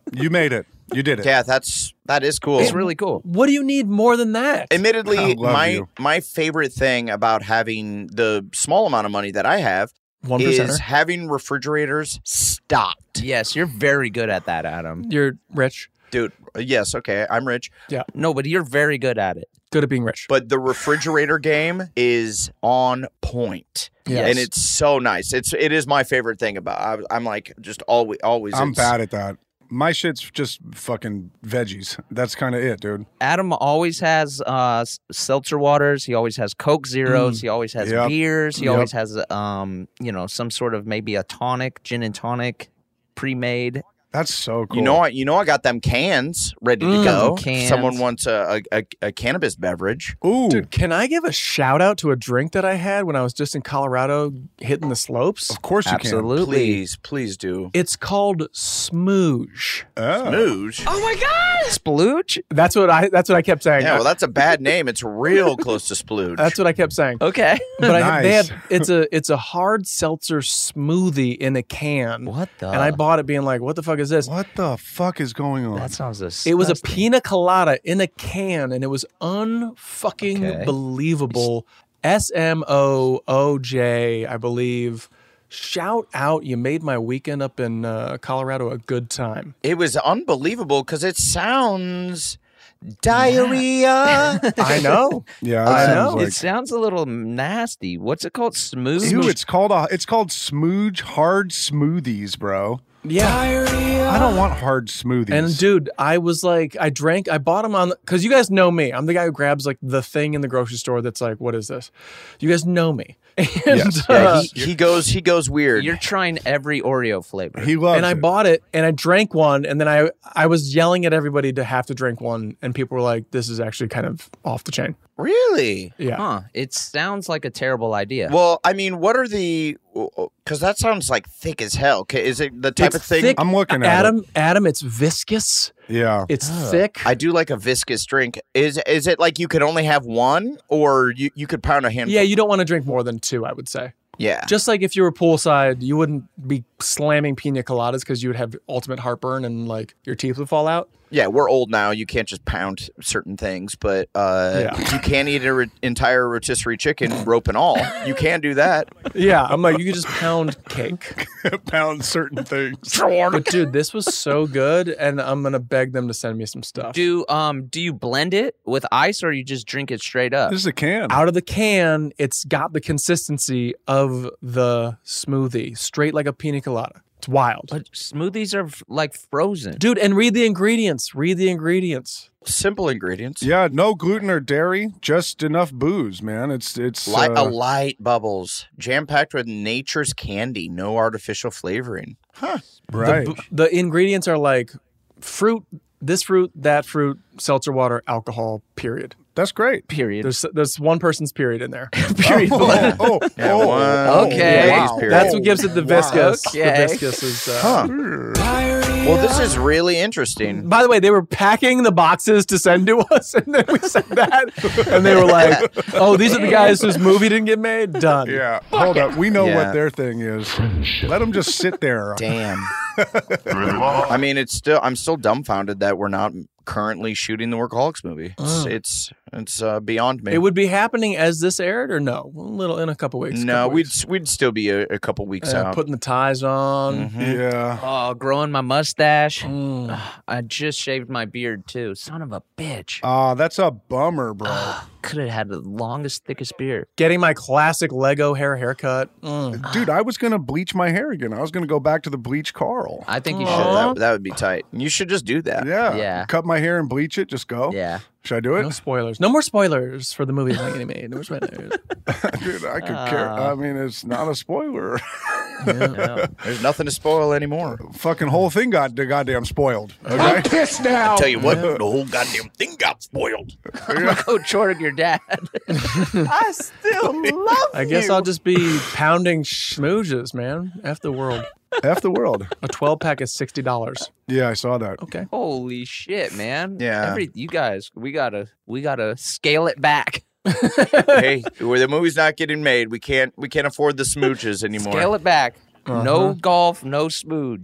You made it. You did it. Yeah, that's that is cool. It's really cool. What do you need more than that? I Admittedly, love my you. my favorite thing about having the small amount of money that I have One is percenter. having refrigerators stocked. Yes, you're very good at that, Adam. You're rich. Dude, yes, okay, I'm rich. No, but you're very good at it. Good at being rich. But the refrigerator game is on point. Yes. And it's so nice. It's it is my favorite thing about I, I'm like just always always I'm it's- bad at that. My shit's just fucking veggies. That's kind of it, dude. Adam always has uh, s- seltzer waters. He always has Coke Zeros. He always has Yep. beers. He Yep. always has, um, you know, some sort of maybe a tonic, gin and tonic, pre-made. That's so cool. You know, I you know I got them cans ready to Mm, go. cans. Someone wants a, a, a, a cannabis beverage. Ooh. Dude, can I give a shout out to a drink that I had when I was just in Colorado hitting the slopes? Of course you Absolutely. Please, please do. It's called Smooge. can. Oh. Mooge. Splooge? That's what I that's what I kept saying. Yeah, well, that's a bad name. It's real close to splooge. That's what I kept saying. Okay. But I, they Nice. had it's a it's a hard seltzer smoothie in a can. What the? And I bought it being like, what the fuck is this? What the fuck is going on? That sounds disgusting. It was a pina colada in a can, and it was unfucking Okay. believable. S M O O J, I believe. Shout out! You made my weekend up in uh, Colorado a good time. It was unbelievable because it sounds diarrhea. I know. Yeah, I that know. sounds like. It sounds a little nasty. What's it called? Smooth? Ew, it's called a, it's called Smooge Hard Smoothies, bro. Yeah. I don't want hard smoothies. And dude, I was like, I drank, I bought them on, because you guys know me. I'm the guy who grabs like the thing in the grocery store that's like, what is this? You guys know me. And, Yes. uh, Yeah, he, he goes he goes weird. You're trying every Oreo flavor. he loves and I it. bought it and I drank one and then I I was yelling at everybody to have to drink one and people were like, this is actually kind of off the chain. Really? Yeah. Huh. It sounds like a terrible idea. Well, I mean, what are the? Because that sounds like thick as hell. Ca- Is it the type It's of thing? thick. I'm looking at Adam, Adam, it's viscous. Yeah. It's thick. I do like a viscous drink. Is is it like you could only have one, or you, you could pound a handful? yeah, you don't want to drink more than two, I would say. Yeah. Just like if you were poolside, you wouldn't be slamming pina coladas because you would have ultimate heartburn and like your teeth would fall out. Yeah, we're old now. You can't just pound certain things, but uh, Yeah. you can eat an re- entire rotisserie chicken, rope and all. You can do that. Yeah, I'm like, you could just pound cake. Pound certain things. But dude, this was so good, and I'm gonna beg them to send me some stuff. do um do you blend it with ice or you just drink it straight up? This is a can. Out of the can, it's got the consistency of the smoothie, straight like a pina colada. It's wild. But smoothies are f- like frozen. Dude, and read the ingredients. Read the ingredients. Simple ingredients. Yeah, no gluten or dairy, just enough booze, man. It's it's Light, uh, a light bubbles, jam packed with nature's candy, no artificial flavoring. Huh. right. The, the ingredients are like fruit, this fruit, that fruit, seltzer water, alcohol, period. That's great. Period. There's there's one person's period in there. Period. Oh, oh, oh, Yeah, oh, one- oh, Okay. wow. Ladies' period. That's what gives it the viscous. Okay. The viscous is. Uh, Huh. Well, this is really interesting. By the way, they were packing the boxes to send to us, and then we said that, and they were like, "Oh, these are the guys whose movie didn't get made." Done. Yeah, hold up. We know Yeah. what their thing is. Let them just sit there. Damn. I mean, it's still. I'm still dumbfounded that we're not currently shooting the Workaholics movie. It's it's, it's uh, beyond me. It would be happening as this aired, or no? A little in a couple weeks. no, couple we'd weeks. we'd still be a, a couple weeks Uh, out. putting the ties on. Mhm. Yeah. Oh, growing my mustache. Mm. I just shaved my beard too. Son of a bitch. Ah, that's a bummer, bro. Could have had the longest, thickest beard. Getting my classic Lego hair haircut. Mm. Dude, I was gonna bleach my hair again. I was gonna go back to the bleach Carl. I think you Oh, should. that, that would be tight. You should just do that. Yeah. Yeah. Cut my hair and bleach it. Just go. Yeah. Should I do it? No spoilers. No more spoilers for the movie that's not getting made. No more spoilers. Dude, I could care. I mean, it's not a spoiler. No. There's nothing to spoil anymore. Fucking whole thing got the goddamn spoiled. Okay. Pissed now. Tell you what, the whole goddamn thing got spoiled. I'm gonna go Jordan your dad. I still love I guess I'll just be pounding schmooges, man. F the world. F the world. A twelve pack is sixty dollars. Yeah, I saw that. Okay. Holy shit, man. Yeah. Every you guys, we gotta we gotta scale it back. Hey, where the movie's not getting made, we can't we can't afford the smooches anymore. Scale it back. Uh-huh. No golf, no smooge.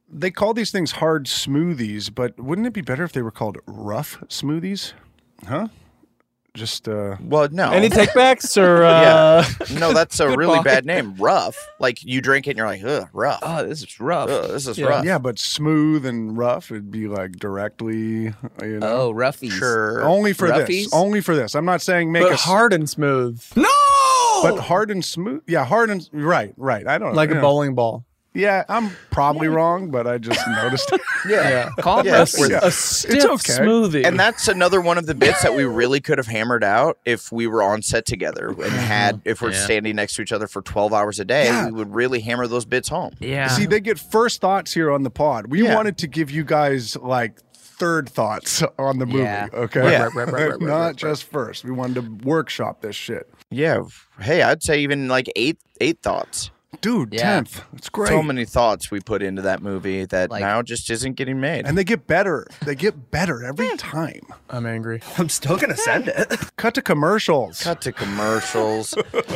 They call these things hard smoothies, but wouldn't it be better if they were called rough smoothies? Huh? Just, uh... Well, no. Any takebacks or... Uh... Yeah. No, that's a Good really ball. bad name. Rough. Like, you drink it and you're like, ugh, rough. Oh, this is rough. Ugh, this is Yeah. rough. Yeah, but smooth and rough, it'd be like directly, you know. Oh, roughies. Sure. Only for Roughies? this. Only for this. I'm not saying make But a hard and smooth. No! but hard and smooth. Yeah, hard and right, right. I don't know. Like yeah. a bowling ball. Yeah, I'm probably wrong, but I just noticed it. Yeah. Call Yeah, us. we're- A stiff okay. smoothie. And that's another one of the bits that we really could have hammered out if we were on set together and had, if we're Yeah. standing next to each other for twelve hours a day, Yeah. we would really hammer those bits home. Yeah. See, they get first thoughts here on the pod. We Yeah. wanted to give you guys like third thoughts on the movie, Yeah. okay? Yeah. Right, right, right, right, Not right, right. just first. We wanted to workshop this shit. Yeah. Hey, I'd say even like eight eight thoughts. Dude, Yeah. tenth. It's great. So many thoughts we put into that movie that Like- now just isn't getting made. And they get better. They get better every time. I'm angry. I'm still gonna send it. Cut to commercials. Cut to commercials.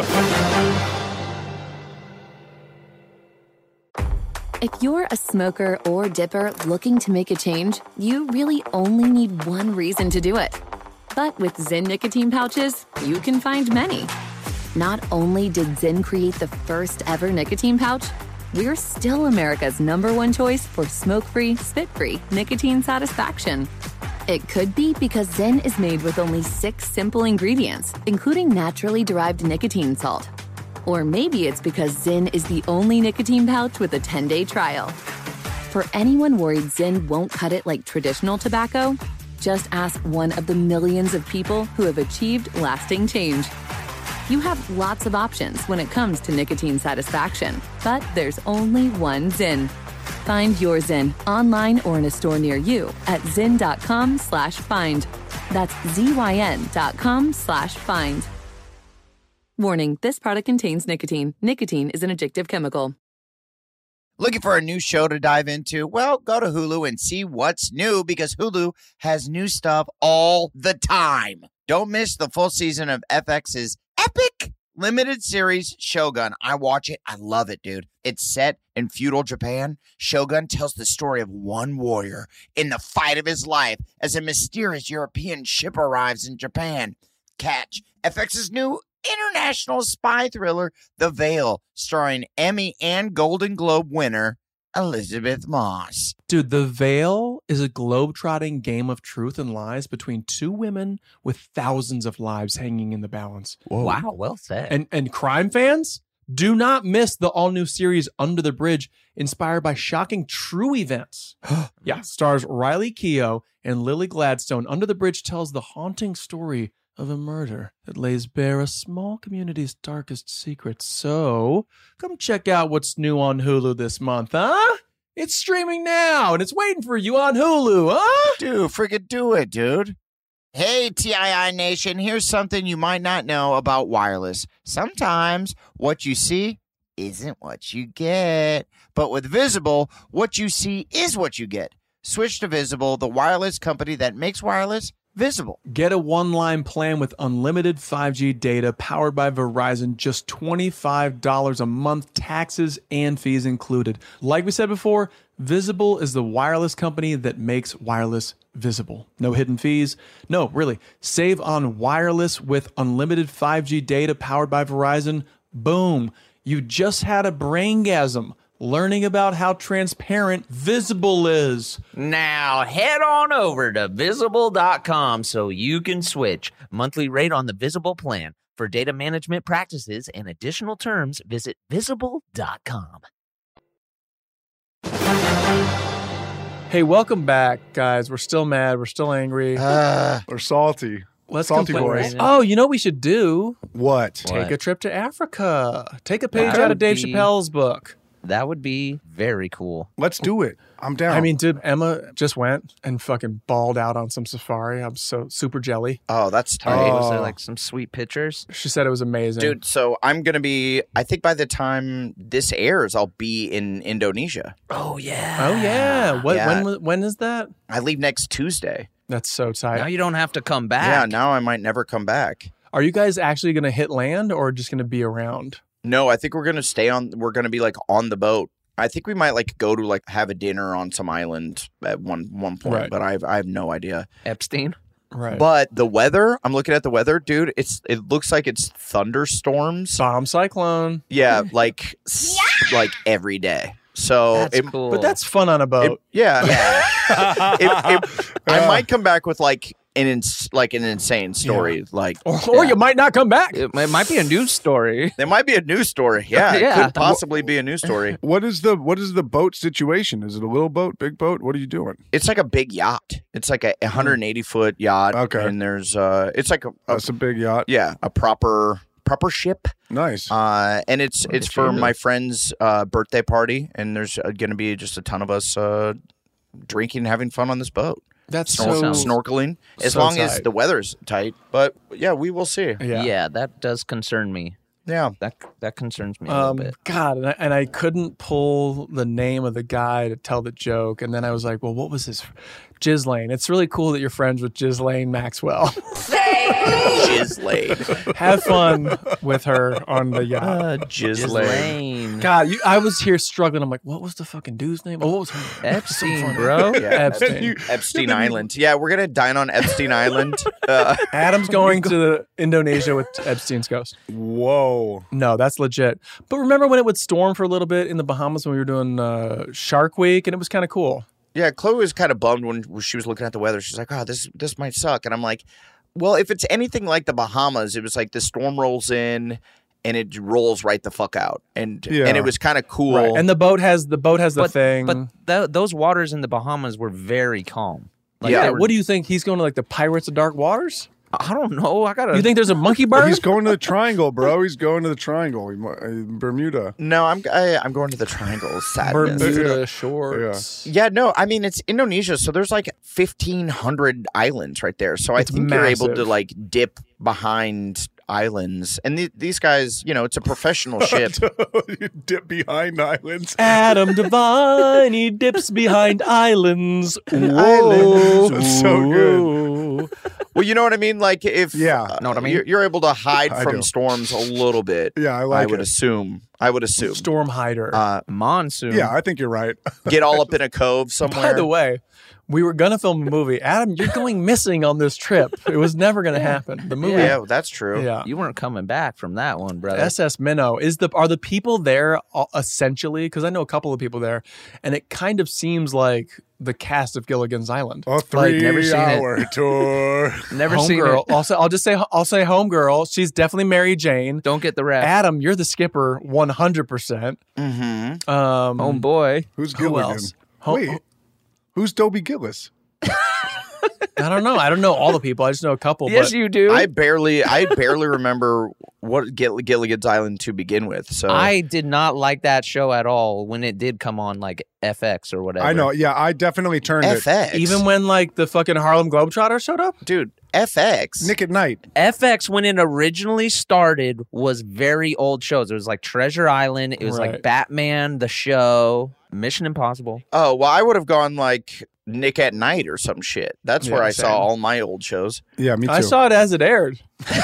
If you're a smoker or dipper looking to make a change, you really only need one reason to do it. But with Zyn nicotine pouches, you can find many. Not only did Zyn create the first ever nicotine pouch, we're still America's number one choice for smoke-free, spit-free nicotine satisfaction. It could be because Zyn is made with only six simple ingredients, including naturally derived nicotine salt. Or maybe it's because Zyn is the only nicotine pouch with a ten-day trial. For anyone worried Zyn won't cut it like traditional tobacco, just ask one of the millions of people who have achieved lasting change. You have lots of options when it comes to nicotine satisfaction, but there's only one Zyn. Find your Zyn online or in a store near you at zyn.com slash find. That's Z-Y-N dot com slash find. Warning, this product contains nicotine. Nicotine is an addictive chemical. Looking for a new show to dive into? Well, go to Hulu and see what's new because Hulu has new stuff all the time. Don't miss the full season of F X's epic limited series Shogun. I watch it. I love it, dude. It's set in feudal Japan. Shogun tells the story of one warrior in the fight of his life as a mysterious European ship arrives in Japan. Catch F X's new international spy thriller, The Veil, starring Emmy and Golden Globe winner Elizabeth Moss. Dude, The Veil is a globe-trotting game of truth and lies between two women with thousands of lives hanging in the balance. Wow, well said. And and crime fans, do not miss the all-new series Under the Bridge, inspired by shocking true events. Yeah, stars Riley Keough and Lily Gladstone. Under the Bridge tells the haunting story of a murder that lays bare a small community's darkest secrets. So, come check out what's new on Hulu this month, huh? It's streaming now, and it's waiting for you on Hulu, huh? Dude, freaking do it, dude. Hey, T I I Nation, here's something you might not know about wireless. Sometimes what you see isn't what you get. But with Visible, what you see is what you get. Switch to Visible, the wireless company that makes wireless visible. Get a one-line plan with unlimited five G data powered by Verizon, just twenty-five dollars a month, taxes and fees included. Like we said before, Visible is the wireless company that makes wireless visible. No hidden fees. No, really. Save on wireless with unlimited five G data powered by Verizon. Boom. You just had a braingasm learning about how transparent Visible is. Now head on over to visible dot com so you can switch. Monthly rate on the Visible plan. For data management practices and additional terms, visit visible dot com. Hey, welcome back, guys. We're still mad. We're still angry. Uh, Or salty. Let's salty complain. boys. Oh, you know what we should do? What? Take a trip to Africa. Take a page That out of would Dave be- Chappelle's book. That would be very cool. Let's do it. I'm down. I mean, dude, Emma just went and fucking balled out on some safari. I'm so super jelly. oh, that's tight. Right? Was Oh. there like some sweet pictures? She said it was amazing. Dude, so I'm going to be, I think by the time this airs, I'll be in Indonesia. Oh yeah. Oh yeah. What Yeah. when was- when is that? I leave next Tuesday. That's so tight. Now you don't have to come back. Yeah, now I might never come back. Are you guys actually going to hit land or just going to be around? No, I think we're going to stay on, we're going to be like on the boat I think we might like go to like have a dinner on some island at one one point, Right. but I have I have no idea. Epstein. Right. But the weather, I'm looking at the weather, dude. It's it looks like it's thunderstorms. Bomb cyclone. Yeah, like s- like every day. So That's it, cool. But that's fun on a boat. it- yeah, It- it- I might come back with like an ins- like an insane story. Like or or Yeah. you might not come back. It, it might be a news story. there might be a news story. Yeah, Yeah. it could possibly be a news story. What is the what is the boat situation? Is it a little boat, big boat? What are you doing? It's like a big yacht. It's like a one hundred eighty foot yacht. Okay. and there's uh, it's like a, a That's a big yacht. yeah, a proper proper ship. Nice. Uh, and it's it's for Jesus. my friend's uh, birthday party, and there's uh, going to be just a ton of us uh, drinking, and having fun on this boat, That's Snor- so snorkeling, as so long as tight. the weather's tight. But yeah, we will see. Yeah. Yeah. that does concern me. Yeah, That that concerns me a Um, little bit. God, and I, and I couldn't pull the name of the guy to tell the joke, and then I was like, "Well, what was his Ghislaine?" It's really cool that you're friends with Ghislaine Maxwell. Ghislaine, Have fun with her on the yacht. uh, Ghislaine. Ghislaine. God, you, I was here struggling. I'm like, what was the fucking dude's name? Oh, what was her name? Epstein, So funny. bro. Yeah, Epstein. Epstein Island. Yeah, we're gonna dine on Epstein Island. Uh, Adam's going to Indonesia with Epstein's ghost. Whoa. No, that's legit. But remember when it would storm for a little bit in the Bahamas when we were doing uh, Shark Week, and it was kind of cool. yeah, Chloe was kind of bummed when she was looking at the weather. She's like, "Oh, this this might suck," and I'm like, "Well, if it's anything like the Bahamas, it was like the storm rolls in." And it rolls right the fuck out, and Yeah. and it was kind of cool. Right. And the boat has the boat has the But thing. but th- those waters in the Bahamas were very calm. Like, Yeah. they yeah, were- what do you think? He's going to like the Pirates of Dark Waters? I don't know. I gotta. You think there's a monkey bird? He's going to the triangle, bro. He's going to the triangle. He mu- uh, Bermuda. no, I'm I, I'm going to the triangle. Sadness. Bermuda Yeah. shorts. Yeah, no, I mean it's Indonesia, so there's like fifteen hundred islands right there. So I It's think you're able to massive. like dip behind islands, and the, these guys, you know, it's a professional ship. You dip behind islands. Adam Devine, he dips behind islands. Islands. That's so good. Well, you know what I mean. Like if Yeah. uh, Know what I mean? you're, you're able to hide I from do. storms a little bit. Yeah, I I like would it. assume. I would assume. Storm hider. Uh, monsoon. Yeah, I think you're right. get all up in a cove somewhere. By the way, we were gonna film a movie. Adam, you're going missing on this trip. It was never gonna happen. The movie. yeah, that's true. Yeah. You weren't coming back from that one, brother. S S Minnow is the are the people there all- essentially because I know a couple of people there, and it kind of seems like the cast of Gilligan's Island. A three never seen it. hour tour. Never seen Homegirl. it. Also, I'll just say I'll say Homegirl. She's definitely Mary Jane. Don't get the rap. Adam, you're the skipper, one hundred percent. Mm-hmm. Um, Homeboy. Who's who Gilligan? else? Hom- Wait, who's Dobie Gillis? I don't know. I don't know all the people. I just know a couple. Yes, but you do. I barely, I barely remember what Gill- Gilligan's Island to begin with. So I did not like that show at all when it did come on like F X or whatever. I know. Yeah, I definitely turned F X, even when like the fucking Harlem Globetrotters showed up. dude, F X. it. Nick at Night. F X when it originally started was very old shows. It was like Treasure Island. It was Right. like Batman, the show, Mission Impossible. Oh well, I would have gone like Nick at Night or some shit. That's Yeah, where I same. saw all my old shows. Yeah, me too. I saw it as it aired.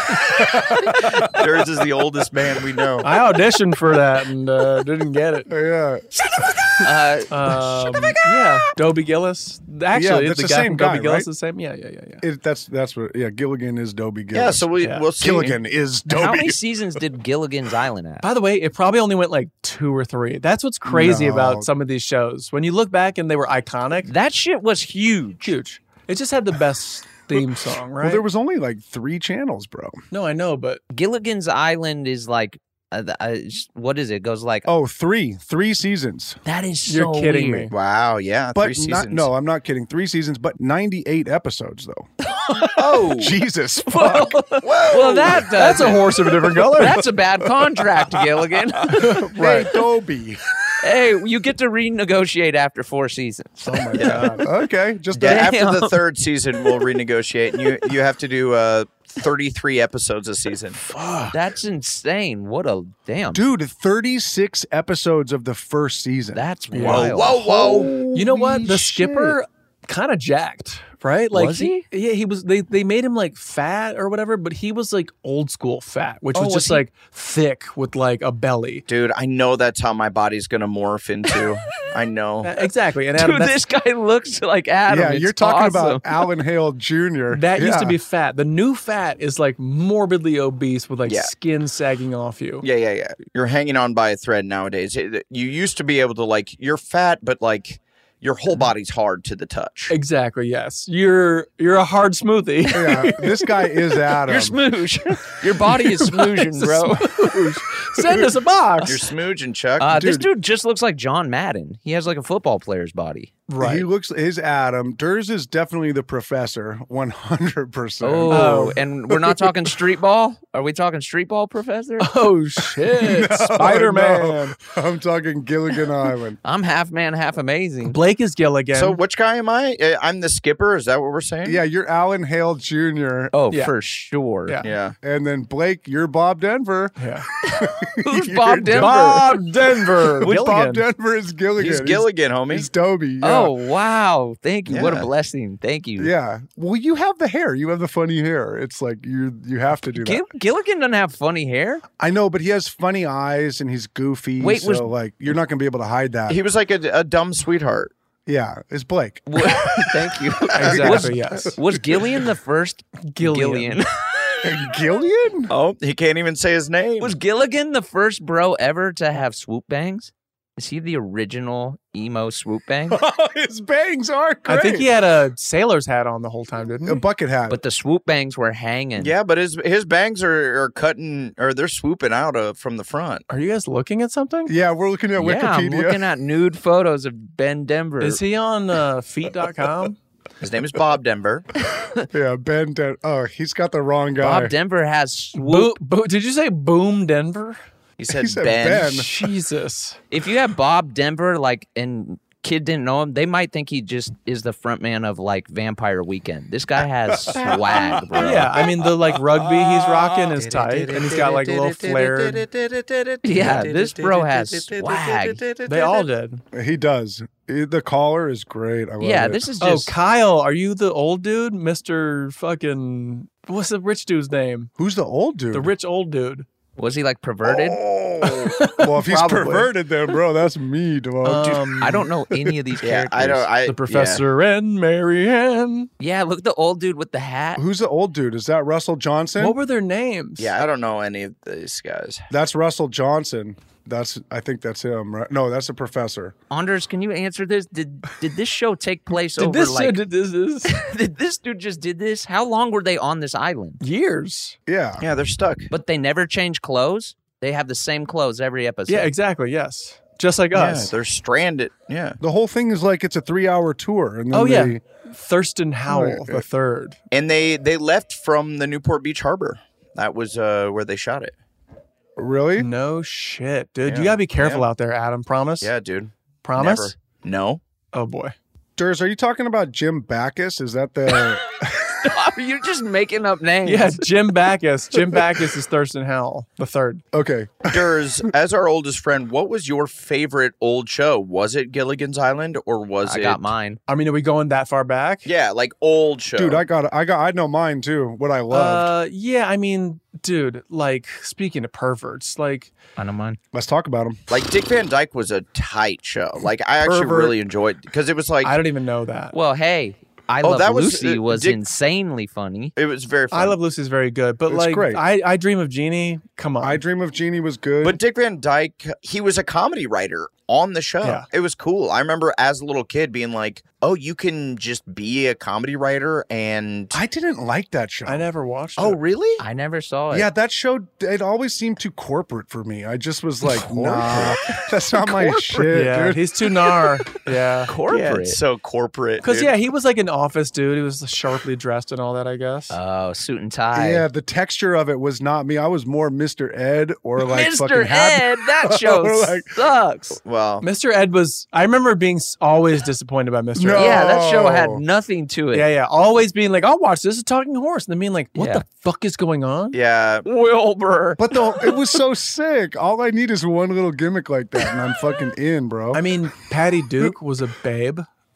Yours is the oldest man we know. I auditioned for that and uh, didn't get it. Yeah. Uh, Um, yeah, Dobie Gillis. Actually, that's the, the guy same from guy, Dobie Gillis right? is the same. Yeah, yeah, yeah, yeah. It, that's that's what. Yeah, Gilligan is Dobie Gillis. Yeah, so we Yeah. we'll see. Gilligan is how Dobie. many seasons did Gilligan's Island have? By the way, it probably only went like two or three. That's what's crazy No. about some of these shows. When you look back and they were iconic, That shit was huge. huge. It just had the best theme song, right? Well, there was only like three channels, bro. no, I know, but Gilligan's Island is like, uh, the- uh, what is it? Goes like, Oh, three, three seasons. that is you're so kidding weird. me. Wow, yeah, But three seasons. not, no, I'm not kidding. Three seasons, but ninety-eight episodes though. Oh, Jesus fuck. Well, that does That's a horse of a different color. That's a bad contract, Gilligan. Right, Dobie. Hey, you get to renegotiate after four seasons. Oh my god. Okay, just yeah. a, After the Damn. third season, we'll renegotiate, and you you have to do uh thirty-three episodes a season. That's insane. What a damn. dude. thirty-six episodes of the first season. That's Yeah. wild. Whoa, whoa. You know what? The Holy skipper kind of jacked, right? Like Was he? Yeah, he was. They they made him like fat or whatever, but he was like old school fat, which Oh, was was just he? like thick with like a belly. Dude, I know that's how my body's gonna morph into. I know. Uh, exactly, and Adam, Dude, that's- this guy looks like Adam. yeah, It's you're talking awesome. about Alan Hale Junior that used to Yeah. be fat. The new fat is like morbidly obese with like Yeah. skin sagging off you. Yeah, yeah, yeah. You're hanging on by a thread nowadays. It- You used to be able to like you're fat, but like your whole body's hard to the touch. Exactly. Yes, you're you're a hard smoothie. Yeah, this guy is Adam. You're smoosh. Your body is smooshing, bro. Send us a box. You're smooging, Chuck. Uh, this Dude. dude just looks like John Madden. He has like a football player's body. right. He looks is Adam. Durs is definitely the professor, one hundred percent. Oh, Oh. and we're not talking street ball? Are we talking street ball, Professor? oh shit! Spider Man. I'm talking Gilligan Island. I'm half man, half amazing. Blake is Gilligan. So which guy am I? Uh, I'm the skipper. Is that what we're saying? Yeah, you're Alan Hale Junior Oh, Yeah. for sure. Yeah. Yeah. And then Blake, you're Bob Denver. yeah. Who's You're Bob Denver? Bob Denver. Which Bob Gilligan. Denver is Gilligan. He's Gilligan, homie. He's Dobie. Yeah. Oh, wow. Thank you. What a Yeah. blessing. Thank you. Yeah. Well, you have the hair. You have the funny hair. It's like you you have to do that. Gil- Gilligan doesn't have funny hair. I know, but he has funny eyes and he's goofy. Wait, so was- like you're not gonna be able to hide that. He was like a, a dumb sweetheart. yeah, it's Blake. Thank you. Exactly. Was, yes. was Gillian the first Gillian. Gillian? Oh, he can't even say his name. Was Gilligan the first bro ever to have swoop bangs? Is he the original emo swoop bang? His bangs are great. I think he had a sailor's hat on the whole time, didn't a he? bucket hat. But the swoop bangs were hanging. Yeah, but his his bangs are, are cutting or they're swooping out of from the front. Are you guys looking at something? yeah, we're looking at Yeah, I'm Wikipedia. looking at nude photos of Ben Denver. Is he on uh, feet dot com? His name is Bob Denver. yeah, Ben. Den- oh, he's got the wrong guy. Bob Denver has Bo- swoop. Bo- did you say Boom Denver? He said, He said Ben. Ben. Jesus. If you have Bob Denver, like, and kid didn't know him, they might think he just is the front man of like Vampire Weekend. This guy has swag, bro. Yeah, I mean the like rugby he's rocking is tight, and he's got like little flared. Yeah, this bro has swag. They all did. He does. He- The collar is great. I love Yeah, it. this is Oh, just. Kyle, are you the old dude, Mister Fucking? What's the rich dude's name? Who's the old dude? The rich old dude. Was he like perverted? Oh. well, if he's Probably. perverted, then bro, that's me, dog. Dude, Um, I don't know any of these Yeah, characters. I don't. I, the professor and Marianne. Yeah, look at the old dude with the hat. Who's the old dude? Is that Russell Johnson? What were their names? Yeah, yeah, I don't know any of these guys. That's Russell Johnson. That's I think that's him, right? No, that's a professor. Anders, can you answer this? Did did this show take place Did over this? like? did this is did this dude just did this? How long were they on this island? years. Yeah. Yeah, they're stuck. But they never change clothes. They have the same clothes every episode. Yeah, exactly. Yes, just like Yeah, us. they're stranded. Yeah, The whole thing is like it's a three-hour tour, and then Oh, yeah. they, Thurston Howell Right. the third. and they they left from the Newport Beach Harbor. That was uh, where they shot it. really. No shit, dude. Yeah. You gotta be careful Yeah. out there, Adam. Promise. Yeah, dude. Promise. Never. No. Oh boy. Durs, are you talking about Jim Backus? Is that the? You're just making up names. Yeah, Jim Backus. Jim Backus is Thurston Howell the third. Okay. Durs, as our oldest friend, what was your favorite old show? Was it Gilligan's Island or was I it? got mine. I mean, are we going that far back? Yeah, like old show. Dude, I got I got I know mine too. What I loved. Uh, yeah. I mean, dude. Like, speaking of perverts, like, I know mine. Let's talk about him. like Dick Van Dyke was a tight show. Like I actually Pervert. really enjoyed because it was like I don't even know that. Well, hey, I Oh, Love that was, Lucy uh, was Dick- insanely funny. it was very fun. I Love Lucy is very good, but It's like, great. I, I Dream of Jeannie. Come on. I Dream of Jeannie was good. But Dick Van Dyke, he was a comedy writer on the show. Yeah. It was cool. I remember as a little kid being like, oh, you can just be a comedy writer and. I didn't like that show. I never watched. Oh, it. really? I never saw it. Yeah, that show it always seemed too corporate for me. I just was like, nah, that's not my shit, Yeah, dude. he's too gnar. Yeah. Yeah, Corporate. it's so corporate. Because dude. yeah, he was like an office dude. He was sharply dressed and all that. I guess. Oh, suit and tie. Yeah, the texture of it was not me. I was more Mister Ed or like Mister fucking Happy- Ed, that show Or like- sucks. Well, Mister Ed was. I remember being s- always disappointed by Mister No. Ed. Yeah, that show had Oh. nothing to it. Yeah, yeah. Always being like, I'll watch this. It's a talking horse. And then being like, what Yeah. the fuck is going on? yeah. Wilbur. But the, it was so sick. All I need is one little gimmick like that, and I'm fucking in, bro. I mean, Patty Duke was a babe.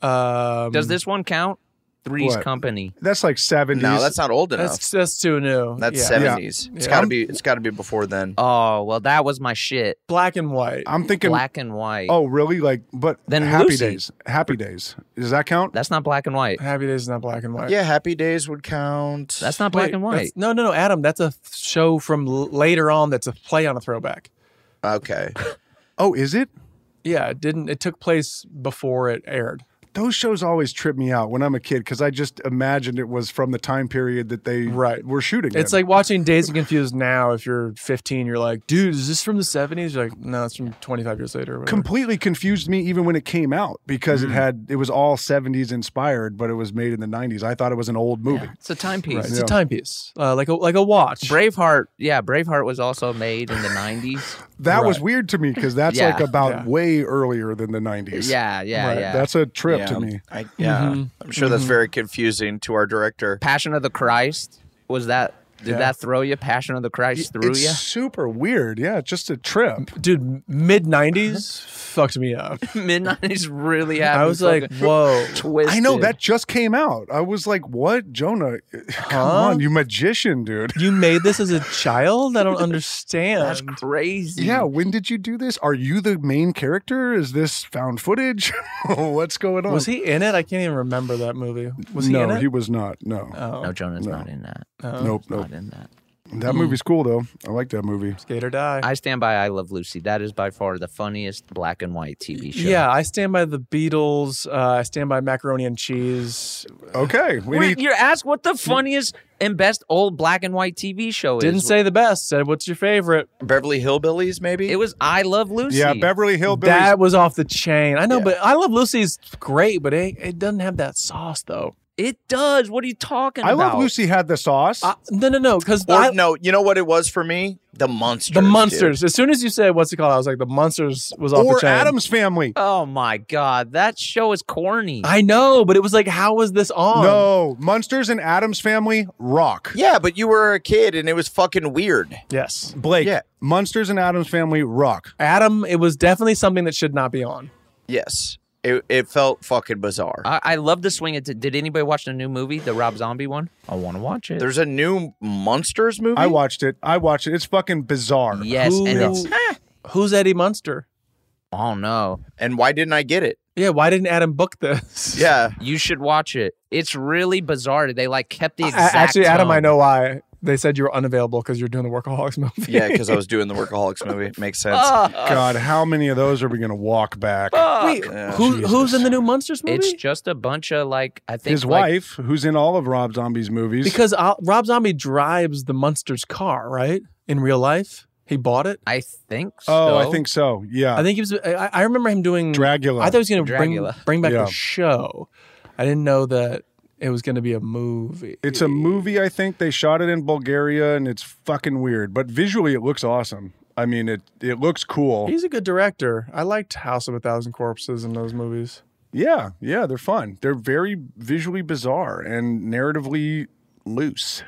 Um, Does this one count? Three's What? Company. That's like seventies. No, that's not old enough. That's that's too new. That's yeah. seventies. It's Yeah. gotta be. It's gotta be before then. Oh, well, that was my shit. Black and white. I'm thinking. Black and white. Oh, really? Like, but Then Happy Lucy. Days. Happy Days. Does that count? That's not black and white. Happy Days is not black and white. Yeah, Happy Days would count. That's not black Wait, and that's- white. No, no, no, Adam. That's a show from l- later on. That's a play on a throwback. Okay. Oh, is it? Yeah, it didn't. It took place before it aired. Those shows always trip me out when I'm a kid because I just imagined it was from the time period that they Right. were shooting. It's in. like watching Dazed and Confused now. If you're fifteen, you're like, dude, is this from the seventies? You're like, no, it's from twenty-five years later. Or whatever. completely confused me even when it came out because it had it was all seventies inspired, but it was made in the nineties. I thought it was an old movie. It's a timepiece. It's Yeah. a timepiece, uh, like a like a watch. Braveheart. Yeah, Braveheart was also made in the nineties. That was Right. weird to me because that's Yeah. like about Yeah. way earlier than the nineties. Yeah, yeah, Right. yeah. That's a trip Yeah. to me. I, yeah. Mhm. I'm sure that's very confusing to our director. Passion of the Christ. Was that? Did Yeah. that throw you? Passion of the Christ threw It's you? super weird. Yeah, it's just a trip. Dude, mid nineties fucked me up. Mid nineties really happened. I was like, whoa. twisted. I know that just came out. I was like, "What, Jonah? Come Huh? on, you magician, dude." You made this as a child? I don't understand. That's crazy. Yeah, when did you do this? Are you the main character? Is this found footage? What's going on? Was he in it? I can't even remember that movie. Was he no, in it? he was not. No, Oh, No, Jonah's No. not in that. oh. nope, Not nope. in that. That movie's cool though. I like that movie. Skate or Die. I stand by I Love Lucy. That is by far the funniest black and white T V show. Yeah, I stand by the Beatles. Uh, I stand by macaroni and cheese. Okay, we Wait, need. you're asked what the funniest and best old black and white T V show Didn't is. say the best. Said, what's your favorite? Beverly Hillbillies, maybe. It was I Love Lucy. Yeah, Beverly Hillbillies. That was off the chain. I know, Yeah. but I Love Lucy's great, but it, it doesn't have that sauce, though. It does. What are you talking I about? Love Lucy had the sauce. Uh, no, no, no, because Or no, you know what it was for me? The Monsters. the dude. Monsters. As soon as you said, what's it called? I was like, the Monsters was off or the chain. Adam's Family. Oh my god, that show is corny. I know, but it was like, how was this on? No, Munsters and Adam's Family rock. Yeah, but you were a kid and it was fucking weird. Yes. Blake, Yeah. Munsters and Adam's Family rock. Adam, it was definitely something that should not be on. Yes. It, it felt fucking bizarre. I, I love the swing. It. Did anybody watch the new movie, the Rob Zombie one? I want to watch it. There's a new Monsters movie? I watched it. I watched it. It's fucking bizarre. yes, Who- and it's. Who's Eddie Munster? Oh no, And why didn't I get it? Yeah, why didn't Adam book this? Yeah. you should watch it. It's really bizarre. They like kept the A- exact. Actually, Adam, tone. I know why. They said you were unavailable because you're doing the Workaholics movie. Yeah, because I was doing the Workaholics movie. It makes sense. God, how many of those are we going to walk back? Wait, Yeah. who, Jesus. who's in the new Monsters movie? It's just a bunch of like I think His like, wife, who's in all of Rob Zombie's movies. because uh, Rob Zombie drives the Munsters car, right? In real life, he bought it. I think. So. oh, I think so. Yeah. I think he was. I, I remember him doing. Dragula. I thought he was going to bring Dragula. bring back Yeah. the show. I didn't know that it was going to be a movie. It's a movie, I think. They shot it in Bulgaria, and it's fucking weird. But visually, it looks awesome. I mean, it it looks cool. He's a good director. I liked House of a Thousand Corpses in those movies. Yeah, yeah, they're fun. They're very visually bizarre and narratively loose.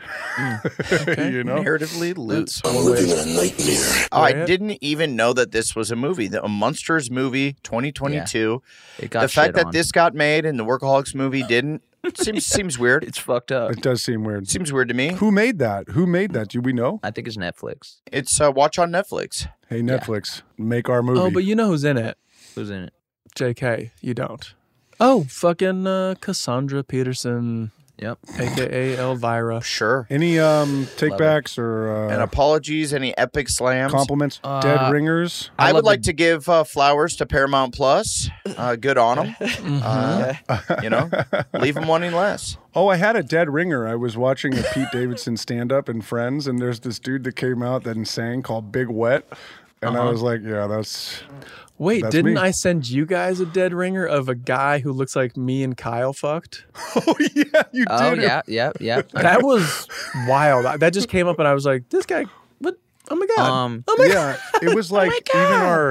you know? Narratively loose. I'm living in a nightmare. Oh, I Right. didn't even know that this was a movie. The a Monsters movie, twenty twenty-two. It got The fact shit that on. this got made and the Workaholics movie didn't seems seems weird. it's fucked up. It does seem weird. Seems weird to me. Who made that? Who made that? Do we know? I think it's Netflix. It's uh, watch on Netflix. Hey, Netflix, make our movie. Oh, but you know who's in it? Who's in it? J K. You don't. Oh, fucking uh, Cassandra Peterson, Yep. aka Elvira. Sure. Any um Love takebacks or And uh, apologies, any epic slams. compliments? Uh, Dead ringers? I, I would love like the- to give uh, flowers to Paramount Plus. Uh, good on them. Uh, you know, leave them wanting less. Oh, I had a dead ringer. I was watching a Pete Davidson stand up in Friends, and there's this dude that came out that sang called Big Wet. And I was like, yeah, that's. Wait, That's didn't me. I send you guys a dead ringer of a guy who looks like me and Kyle fucked? Oh, yeah, you Oh did. yeah, yeah, yeah. That was wild. That just came up, and I was like, "This guy, what? Oh my god! Um, oh my Yeah, it was like even our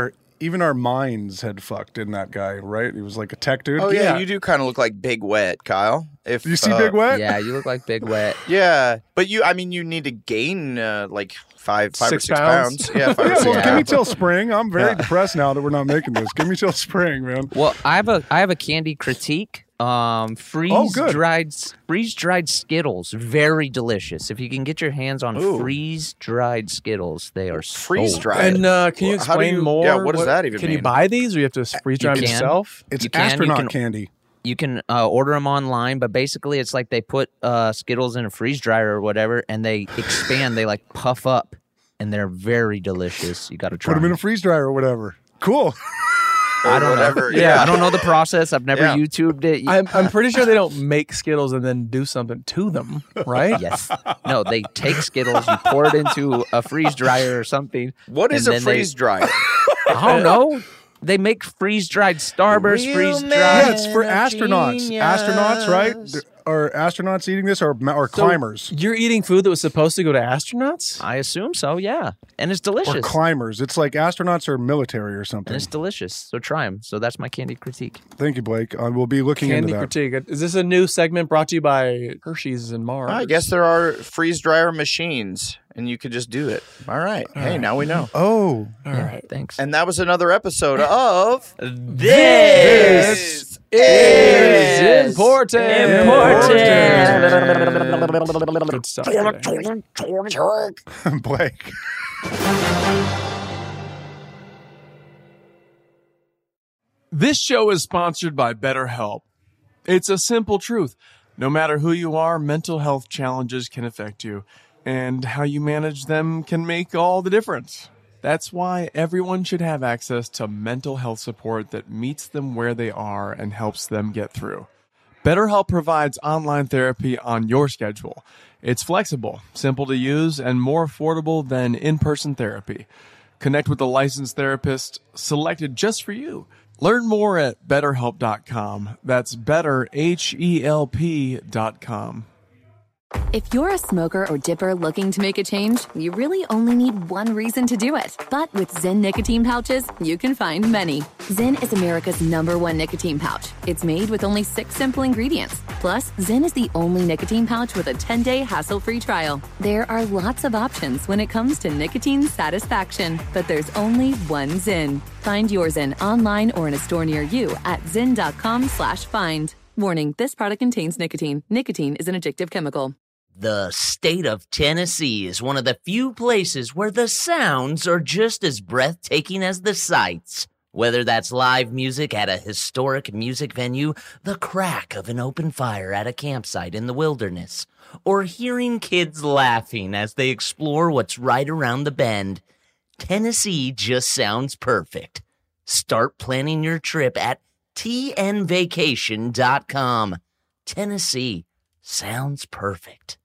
even our minds had fucked in that guy, right? He was like a tech dude. Oh yeah, you do kind of look like Big Wet, Kyle. If you see uh, Big Wet, Yeah, you look like Big Wet. yeah, but you, I mean, you need to gain uh, like five, five Six or six pounds? pounds. Yeah, five or Yeah, six well, Yeah. give me pounds. till spring. I'm very Yeah. depressed now that we're not making this. Give me till spring, man. Well, I have a I have a candy critique. Um, freeze good. dried freeze dried Skittles, very delicious. If you can get your hands on Ooh. freeze dried Skittles, they are Freeze so dried. And uh, can you Well, how do explain you- more? yeah, what does that even Can you mean? buy these, or you have to freeze dry them can. yourself? It's You can, you astronaut can- candy. You can uh, order them online, but basically it's like they put uh, Skittles in a freeze dryer or whatever, and they expand. They like puff up, and they're very delicious. You got to try. Put them in a freeze dryer or whatever. Cool. I don't whatever, know. yeah. I don't know the process. I've never Yeah. YouTubed it. I'm, I'm pretty sure they don't make Skittles and then do something to them, right? Yes. No, they take Skittles, you pour it into a freeze dryer or something. What is and a then they- freeze dryer? I don't know. They make freeze dried Starburst, Real freeze man. Yeah, dried. it's for a astronauts. genius. Astronauts, right? Are astronauts eating this or or So climbers? You're eating food that was supposed to go to astronauts? I assume so, yeah. And it's Or delicious. climbers. It's like astronauts are military or and something. it's delicious. So try them. So that's my candy critique. Thank you, Blake. I will be looking Candy into that. critique. Is this a new segment brought to you by Hershey's and Mars? I guess there are freeze dryer machines, and you could just do it. All right. Hey, now we know. Oh, All right. Thanks. And that was another episode of This is important. Important. Good stuff. today. Blake. This show is sponsored by BetterHelp. It's a simple truth. No matter who you are, mental health challenges can affect you, and how you manage them can make all the difference. That's why everyone should have access to mental health support that meets them where they are and helps them get through. BetterHelp provides online therapy on your schedule. It's flexible, simple to use, and more affordable than in-person therapy. Connect with a licensed therapist selected just for you. Learn more at better help dot com. That's better, H E L P dot com. If you're a smoker or dipper looking to make a change, you really only need one reason to do it. But with Zyn nicotine pouches, you can find many. Zyn is America's number one nicotine pouch. It's made with only six simple ingredients. Plus, Zyn is the only nicotine pouch with a ten-day hassle-free trial. There are lots of options when it comes to nicotine satisfaction, but there's only one Zyn. Find your Zyn online or in a store near you at zyn dot com slash find. Warning, this product contains nicotine. Nicotine is an addictive chemical. The state of Tennessee is one of the few places where the sounds are just as breathtaking as the sights. Whether that's live music at a historic music venue, the crack of an open fire at a campsite in the wilderness, or hearing kids laughing as they explore what's right around the bend, Tennessee just sounds perfect. Start planning your trip at T N vacation dot com. Tennessee sounds perfect.